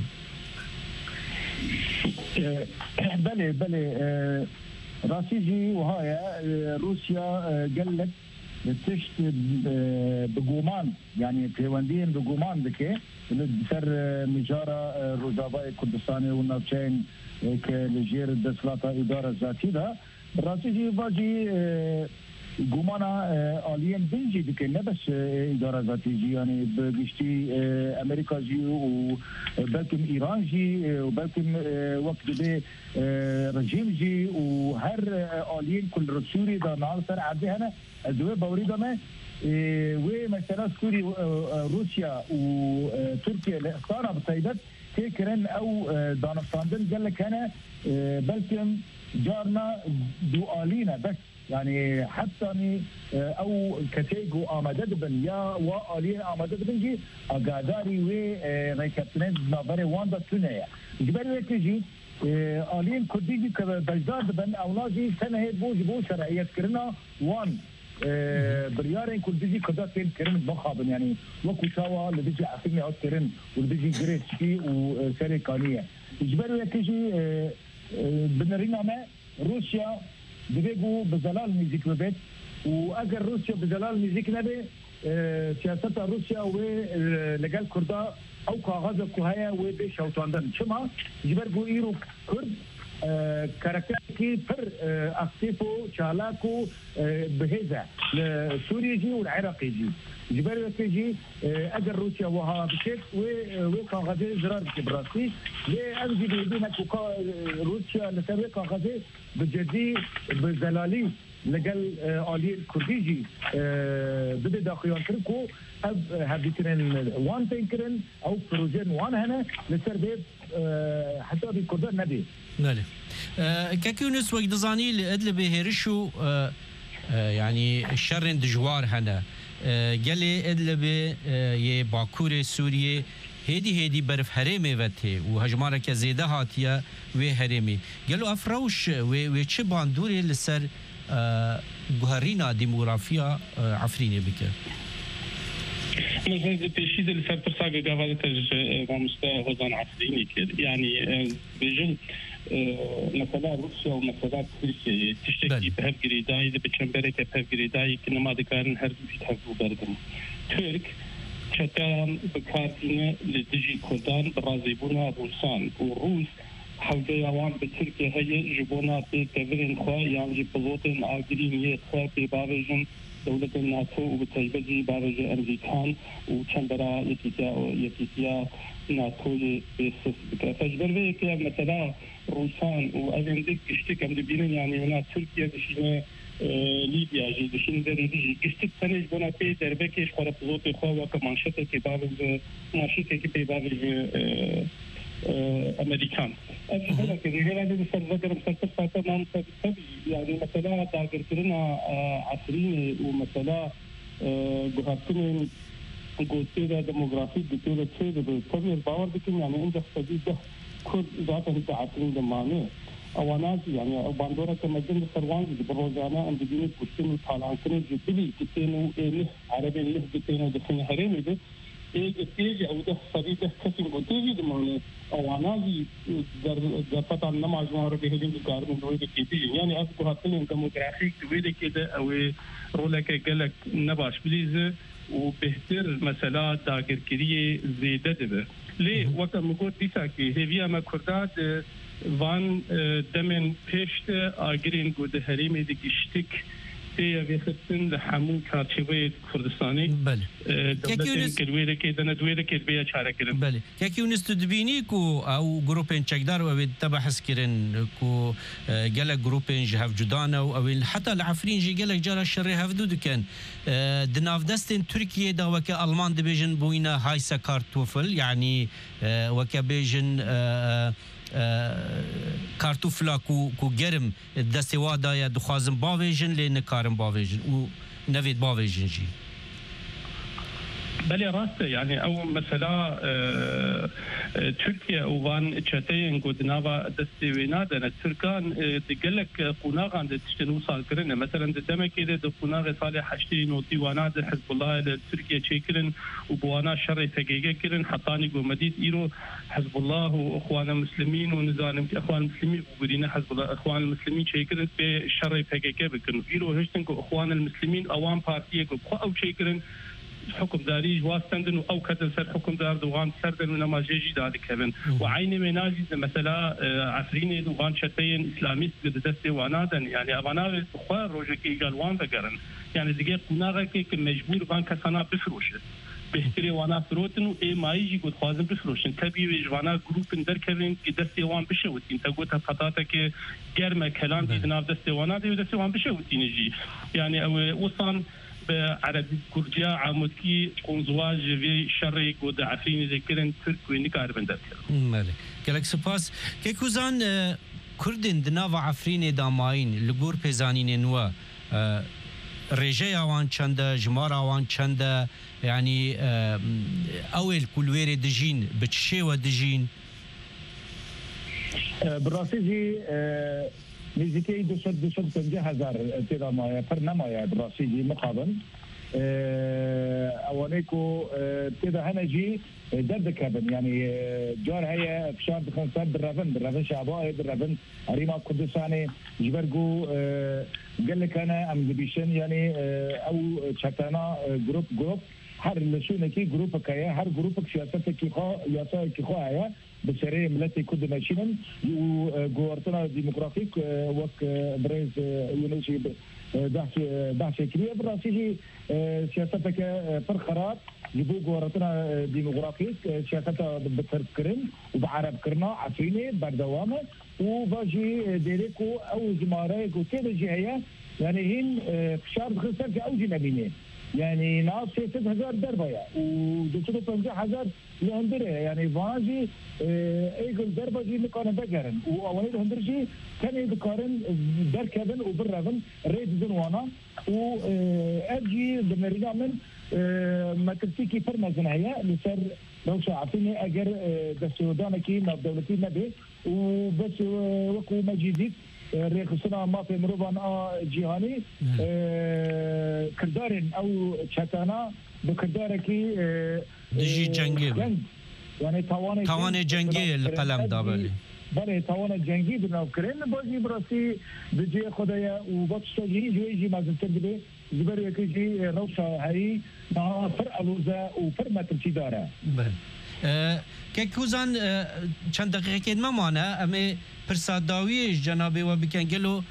بله راسيجي وهاي روسيا قال لك تشت بقومان يعني بيواندين بقومان بكي سر مجارة روزافاي كردستاني والنابشين كالجير الدسلاطة إدارة ذاتي ده راسيجي باجي قومانا آليين بنجي دكي نبس إدارة ذاتي جي يعني بقشتي أمريكا جي وبلكم إيران جي وبلكم وقت بي رجيم جي وهر آليين كل رسولي دا نالسر عبدي هنا الدوية بوريدا ما ومثلا سوري روسيا وتركيا لاختارها بالطيبات تكرن أو دانستاندن قال لك هنا بلكم جارنا دوالينا بس يعني حتى او كتيجو آمدد بن يا وآلين آمدد بن جي اقاداري و ريكابتنين نابري واندا تونيا جبالي ويكيجي آلين كرديجي كبجداد بن اولاجي سنة بو شرعيات كرنا وان بريارين كرديجي كداتين كرن بخابن يعني وكو شاوا لبيجي عفيني عود كرن ولبيجي جريت شي وسريكانية جبالي ويكيجي بنرينا ما روسيا دبيجو بزلال ميزيك ببيت واجر روسيا بزلال ميزيك نبي سياستها روسيا ولقال كردا او كاغاز كوهايا وبيش اوتاندن شما جبرجو ايرو كرد كاركتركي بر اكتيفو شالاكو بهذا لسوريا جي والعراقي جي جبال تجي اجر روسيا وها بشيك وكاغازي زرار براسي لانجي بينك روسيا لسوي كاغازي بجدي بزلالي لقال آلية الكرديجي بدأ داخليان تركو أب هابيترين وان تنكرن أو بروجين وان هنا لسر بيب حتى بالكردان نبي نعم كاكيونس وقت دزاني لأدل بهيرشو يعني الشر دجوار هنا قالي أدل به باكور سوريا هيدي برف هرمي وته وهجمارة كزيدة هاتيا وهرمي قالوا أفروش وشبان دوري لسر بهرينا ديموغرافيا عفريني بك مثلا بيشيد اللي صار برساقة قابلت ومستوى غزان عفريني كده يعني بيجن مثلا روسيا ومثلا تركيا تشتكي بهف قريداي إذا بتشمبرك بهف قريداي كنا ما ذكرن هرب بيتهفوا بردم ترك چتان بکارتینه لدیجی کردان برازیبونا روسان و روس حوزه اوان به ترکیه های جبونا به تورین خواه یعنی بلوتن آگرینیه خواه به باوجن دولت ناتو و بتجبزی باوج امریکان و چندرا یکیتیا ناتوی بیسس بکره تجربه که مثلا روسان و اوندک اشتک هم دبیرن یعنی اونا ترکیه بشینه لیبیا جی دشین دریجی گشت سنج بنا پی دربکش خورا بزوت خواه و کمانشته که باوز ماشیته که پی باوز امریکان اجي هذا كذي هذا بس ذكر مسلسل ما مسلسل يعني مثلا داغر كرنا عصري ومثلا جهاتين قوتيرا ديموغرافي دكتور تشيد بالطبيعه الباور دكين يعني عندك حديده كل ذات انت عارفين دمانه او ناس يعني باندورا كمجن سروان بروزانا عند دين كوشين طالعين جبلي كتينو ايه عربي له كتينو دفن حريمي ده ايه تيجي او ده صديقه كتين قوتيجي دمانه او نازي در فتره نماز مره به هدين الكارمن رويده كتير يعني اذكر هاتين ديموغرافيك رويده كده او رولك قالك نباش بليزه وبهتر مثلا داگرکری زیده دبه لی وقت مگود دیسا که هیویا ما کرداد وان دمن پیشت آگرین گود هریمه دیگشتک تیا ویختن لحمو کارچوی کردستانی دولتن کلویره که دنه دویره که بیا چاره کرن بله یکی اونست دبینی کو او گروپن چکدار و تبحث کرن کو گله گروپن جهف جدانه او حتی العفرین جی گله جرا شر هفدو دکن دناف دستن ترکیه دا وک آلمان دبیجن بوینا هایسا کارتوفل یعنی وک بیجن کارتوفلا کو گرم دستوادا یا دخوازم باویجن لی نکارم باویجن و نوید باویجن جی بله راسته يعني او مثلا تركيا وان تشاتين قدناوا دستوينا دنا تركان دقلك قناغان تشتنو صالكرن مثلا دمك كده قناغ صالح حشتين وديوانا حزب الله تركيا تشيكرن وبوانا شر تقيقه كرن حطاني قمديت ايرو حزب الله واخوان المسلمين ونزان اخوان المسلمين وقرينا حزب الله اخوان المسلمين تشيكرن بشر تقيقه بكن ايرو هشتن اخوان المسلمين اوان بارتيه او تشيكرن حكم داري واستندن او كذا سر حكم دار دوغان سردن ونما جيجي ذلك كمان وعين مناجي مثلا عفرين دوغان شتين اسلاميست بدست وانادن يعني ابانا خوار روجكي قالوان بقرن يعني دقيق قناغه كي مجبور بان كسانا بفروشه بهتري وانا فروتن و اي مايجي قد خوازن بفروشن تبي وجوانا جروب در كرين كي دستي وان بشوتين تقوت فطاتا كي جرمه كلام دي ناف دستي وانا دي دستي وان بشوتين جي يعني وصان بعربي كرديا عمودكي قنزواج في شري قد عفرين ذكرن ترك ونكار بندر مالك كلك سباس كيكوزان كردن دناوا عفرين داماين لغور بيزانين نوا رجاء اوان چند جمار اوان چند يعني اول كلوير دجين بتشي ودجين براسيجي نزيكي 250,000 تيرا برنامج براسيجي مقابل اوانيكو تيدا هنجي درد كابن يعني جار هي في شهر خمسة بالرافن شعباء بالرافن اريما قدساني جبرجو قال لك انا ام بيشن يعني او شتانا جروب هر لشونكي جروب كايا هر جروب سياسه كي خا ياسا كي خا بسريه ملتي كود ماشينن وغورتنا ديموغرافيك وك بريز يونسي بحث كبير براسي سياستك فرخرات يبو غورتنا ديموغرافيك سياستها بتفكرن وبعرب كرنا عفيني بردوامه وباجي ديريكو او زماريك وكذا جهه يعني هين في شهر خسر في اوجي نبينين يعني ناس 6000 دربايا و250,000 لهندره يعني فاجي ايجل دربا جي مكان بقرن واولي هندرجي كان يذكرن دركبن وبرغن ريد زنوانا و اجي دمرينا من ما ترتيكي فرمزن هي لسر لو شعبتني اجر دستودانكي دولتي نبي وبس وكو مجيديت ريخصنا ما في مروبان جيهاني كردارن او شتانا بكرداركي دجي جنگي يعني توان جنگي القلم دابلي بله توان جنگي بناو كرين باجي براسي بجي خدايا وبطشتاجي جويجي مازلتر بده جبر يكجي روشة هاي مع فرق الوزة وفرمة التجارة. كوزان چند دقیقه ما مانه اما پرساداوی جنابه و بکنگلو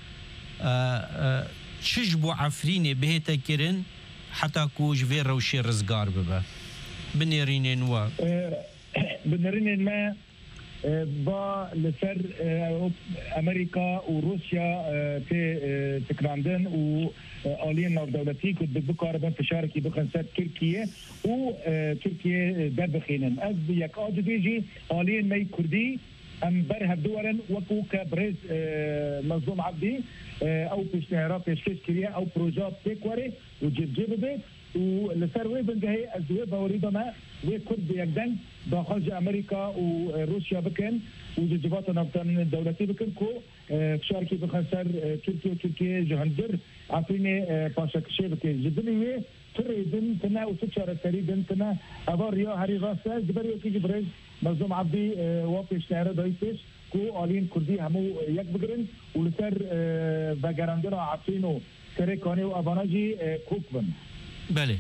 چش بو عفرینه بهتا کرن حتی کوش وی روشی رزگار ببه بنیرینین و بنيرين ما با لسر امريكا وروسيا تكراندن وآليين ناف دولتي كنت بقاربا تشاركي بخنسات تركيا وتركيا دربخينن از يك آج بيجي آليين مي كردي ام برهب دولا وكو كبريز مظلوم عبدي او بيشتهرات يشكش كريا او بروجات تيكوري وجيب بيت ولسر وي بنجهي ازوي بوريدا ما وي كرد يقدن داخل امريكا وروسيا بكن وجبات نفتن الدولتي بكن كو شاركي بخسر تركيا جهندر عفيني باشكشي بكن جبني تريدن تنا وتشار تريدن تنا اباريا هري راسه جبريو كي جبريز مظلوم عبدي واقف شهر دايتش كو آلين كردي همو يك بگرن ولسر بگرندنا عفينو تركاني واباناجي كوكبن بله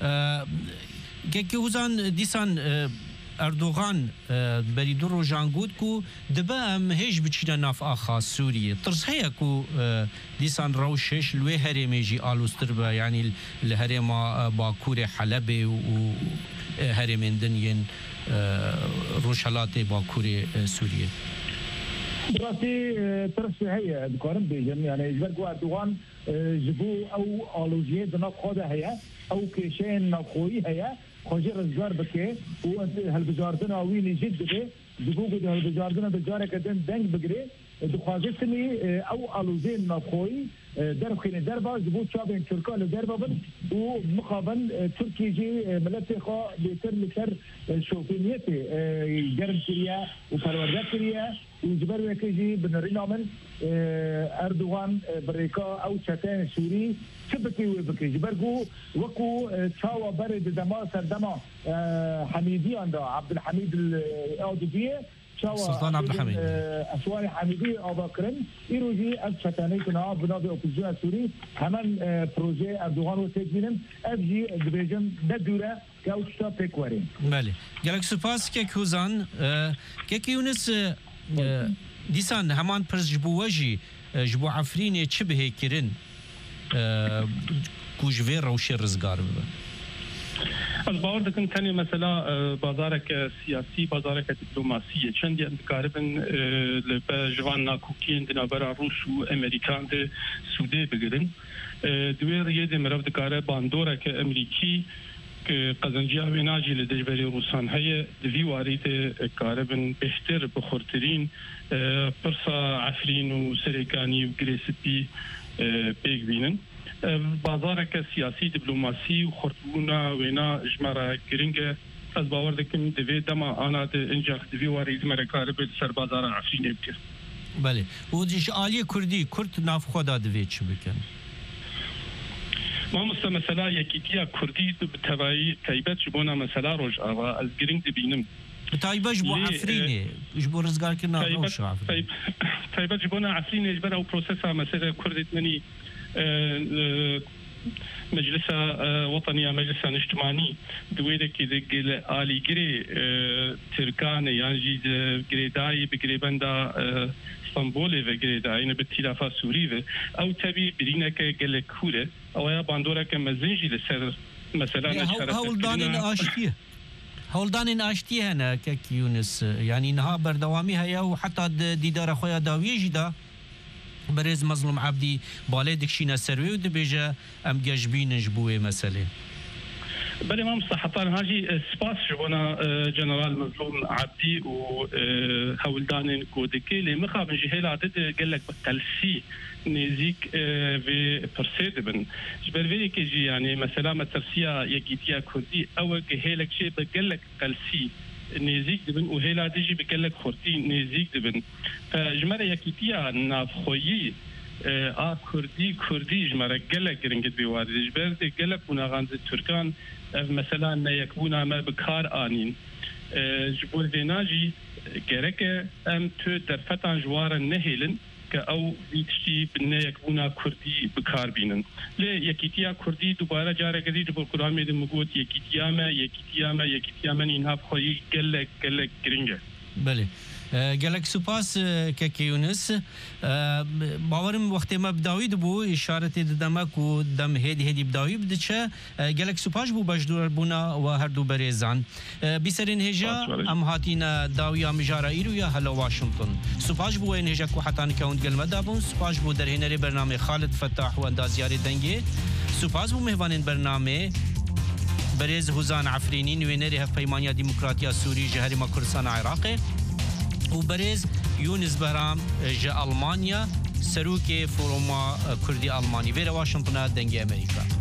که وزان دیسان اردوغان بری دو روزان گود کو دبا ام هیچ بچینه ناف آخا سوریه ترس هیا کو دیسان روشش لوی هرمیجی آلوستر با یعنی الهرم باکور حلب و هرمین دنین روشالات باکور سوریه براسي ترسي هي بقارن بيجن يعني يجبرقوا اردوغان جبو او آلوجيه دنا خود هي او كيشين نخوي هي خوجي رزقار بكي وهالبجاردنا ويني جد بي جبو قد هالبجاردنا بجارة كدن دنگ بقري دخواجتني او آلوجين نخوي دربخين دربا جبو شابين تركا لدربا بن ومقابل تركي جي ملتي خا بيتر لكر شوفينيتي جرم سوريا وفروردات سوريا وجبر وكيجي بنرينا من اردوغان بريكا او شتان سوري شبكي وبكي جبرقو وكو تشاوا برد دما سردما حميدي عند عبد الحميد الاوديبيه سلطان عبد الحميد اسواني حميدي اباكرن يروجي از شتاني كنا بنادي اوبوزيسيون سوري همان بروجي اردوغان وتجينن ابجي دبيجن بدوره كاوشتا بيكورين بله گلک سپاس که کوزان که یونس دیسان همان پرس جبو وجی جبو عفرینه چه به کرن کوجوی روشی رزگار ببن از باور دکن تنی مثلا بازارک سیاسی بازارک دیپلماسی چندی انتقاربن لب جوان ناکوکین دنابرا روس و امریکان ده سوده بگیرن دوی ریه مرف دکاره باندورک امریکی که قزنجی آویناجی لدجبری روسان هی دوی وارید کاربن بهتر بخورترین پرسا عفرین و سریکانی و گریسپی بیگ بینن بازارک سیاسی دیپلماسی و خورتبونا وینا جمره گرینگه از باور دکم دوی دما آنا ده انجاخ دوی وارید مره کاربن سر بازار عفرین بکر بله و دیش آلی کردی کرد ناف خدا دوی چی بکن ما مثلا یکیتیا کردی بتوایی تایبت جبونا مثلا روش آوا از گرینگ دبینم تایبت جبو عفرینه جبو رزگار کنا روش عفرینه تایبت جبونا عفرینه جبرا و پروسسا مثلا کردیت منی مجلس وطني مجلس اجتماعي دويده كي دغ آلي جري تركان يعني جريداي بغريبندا اسطنبول و جريداي نبتلافا سوري او تبي برينك قال كوله او يا باندورا كمزنجي لسر مثلا هولدان اشتي هنا كك يونس يعني نها بردوامي هيا وحتى ديدار خويا داويجي دا برز مظلوم عبدي بالي دكشينا سروي ودبيجا ام جاجبين جبوي مساله بله ما مصحطان هاجي سباس جوانا جنرال مظلوم عبدي و هولدان كودكي اللي مخا من جهيل عدد قال لك تلسي نزيك في برسيد بن جبر فيدي كيجي يعني مثلا مترسيا يجيتيا كردي او جهيلك شيء بقال لك تلسي نزيك دبن وهيلا تجي بقال لك خورتي نزيك دبن فجمره يكيتيا نافخوي كردي جمره قال لك رنجت بوارد جبر قال لك ونغاند تركان مثلا يكون ما بكار آنين جبور فيناجي جرك ام تو درفتان جوار نهيلن كأو تشتي بنايك بونا كردي بكاربينن لي يكيتيا كردي دوباره جاره كذي جبر قرآن ميدم مقود يكيتياما نينها بخوي قلق گرنجه بله گلک سپاس که یونس باورم وقتی ما بداوی دبو اشارت ددمک و دم هدی بداوی بدچه گلک سپاس بو بجدور بونا و هر دو بریزان بیسرین هجا ام هاتینا داویا مجارا ایرو یا هلا واشنطن سپاس بو این هجا کو حتان کاوند گلمه دابون سپاس بو در هنری برنامه خالد فتاح و اندازیاری دنگی سپاس بو مهوانین برنامه برز هوزان عفرینی نوینری هف پیمانیا ديمقراطيا سوري جهري ما كردستان عراقي وبرز يونس بهرام جا ألمانيا سروكي فوروما كردي ألماني فيرا واشنطن دنجي أمريكا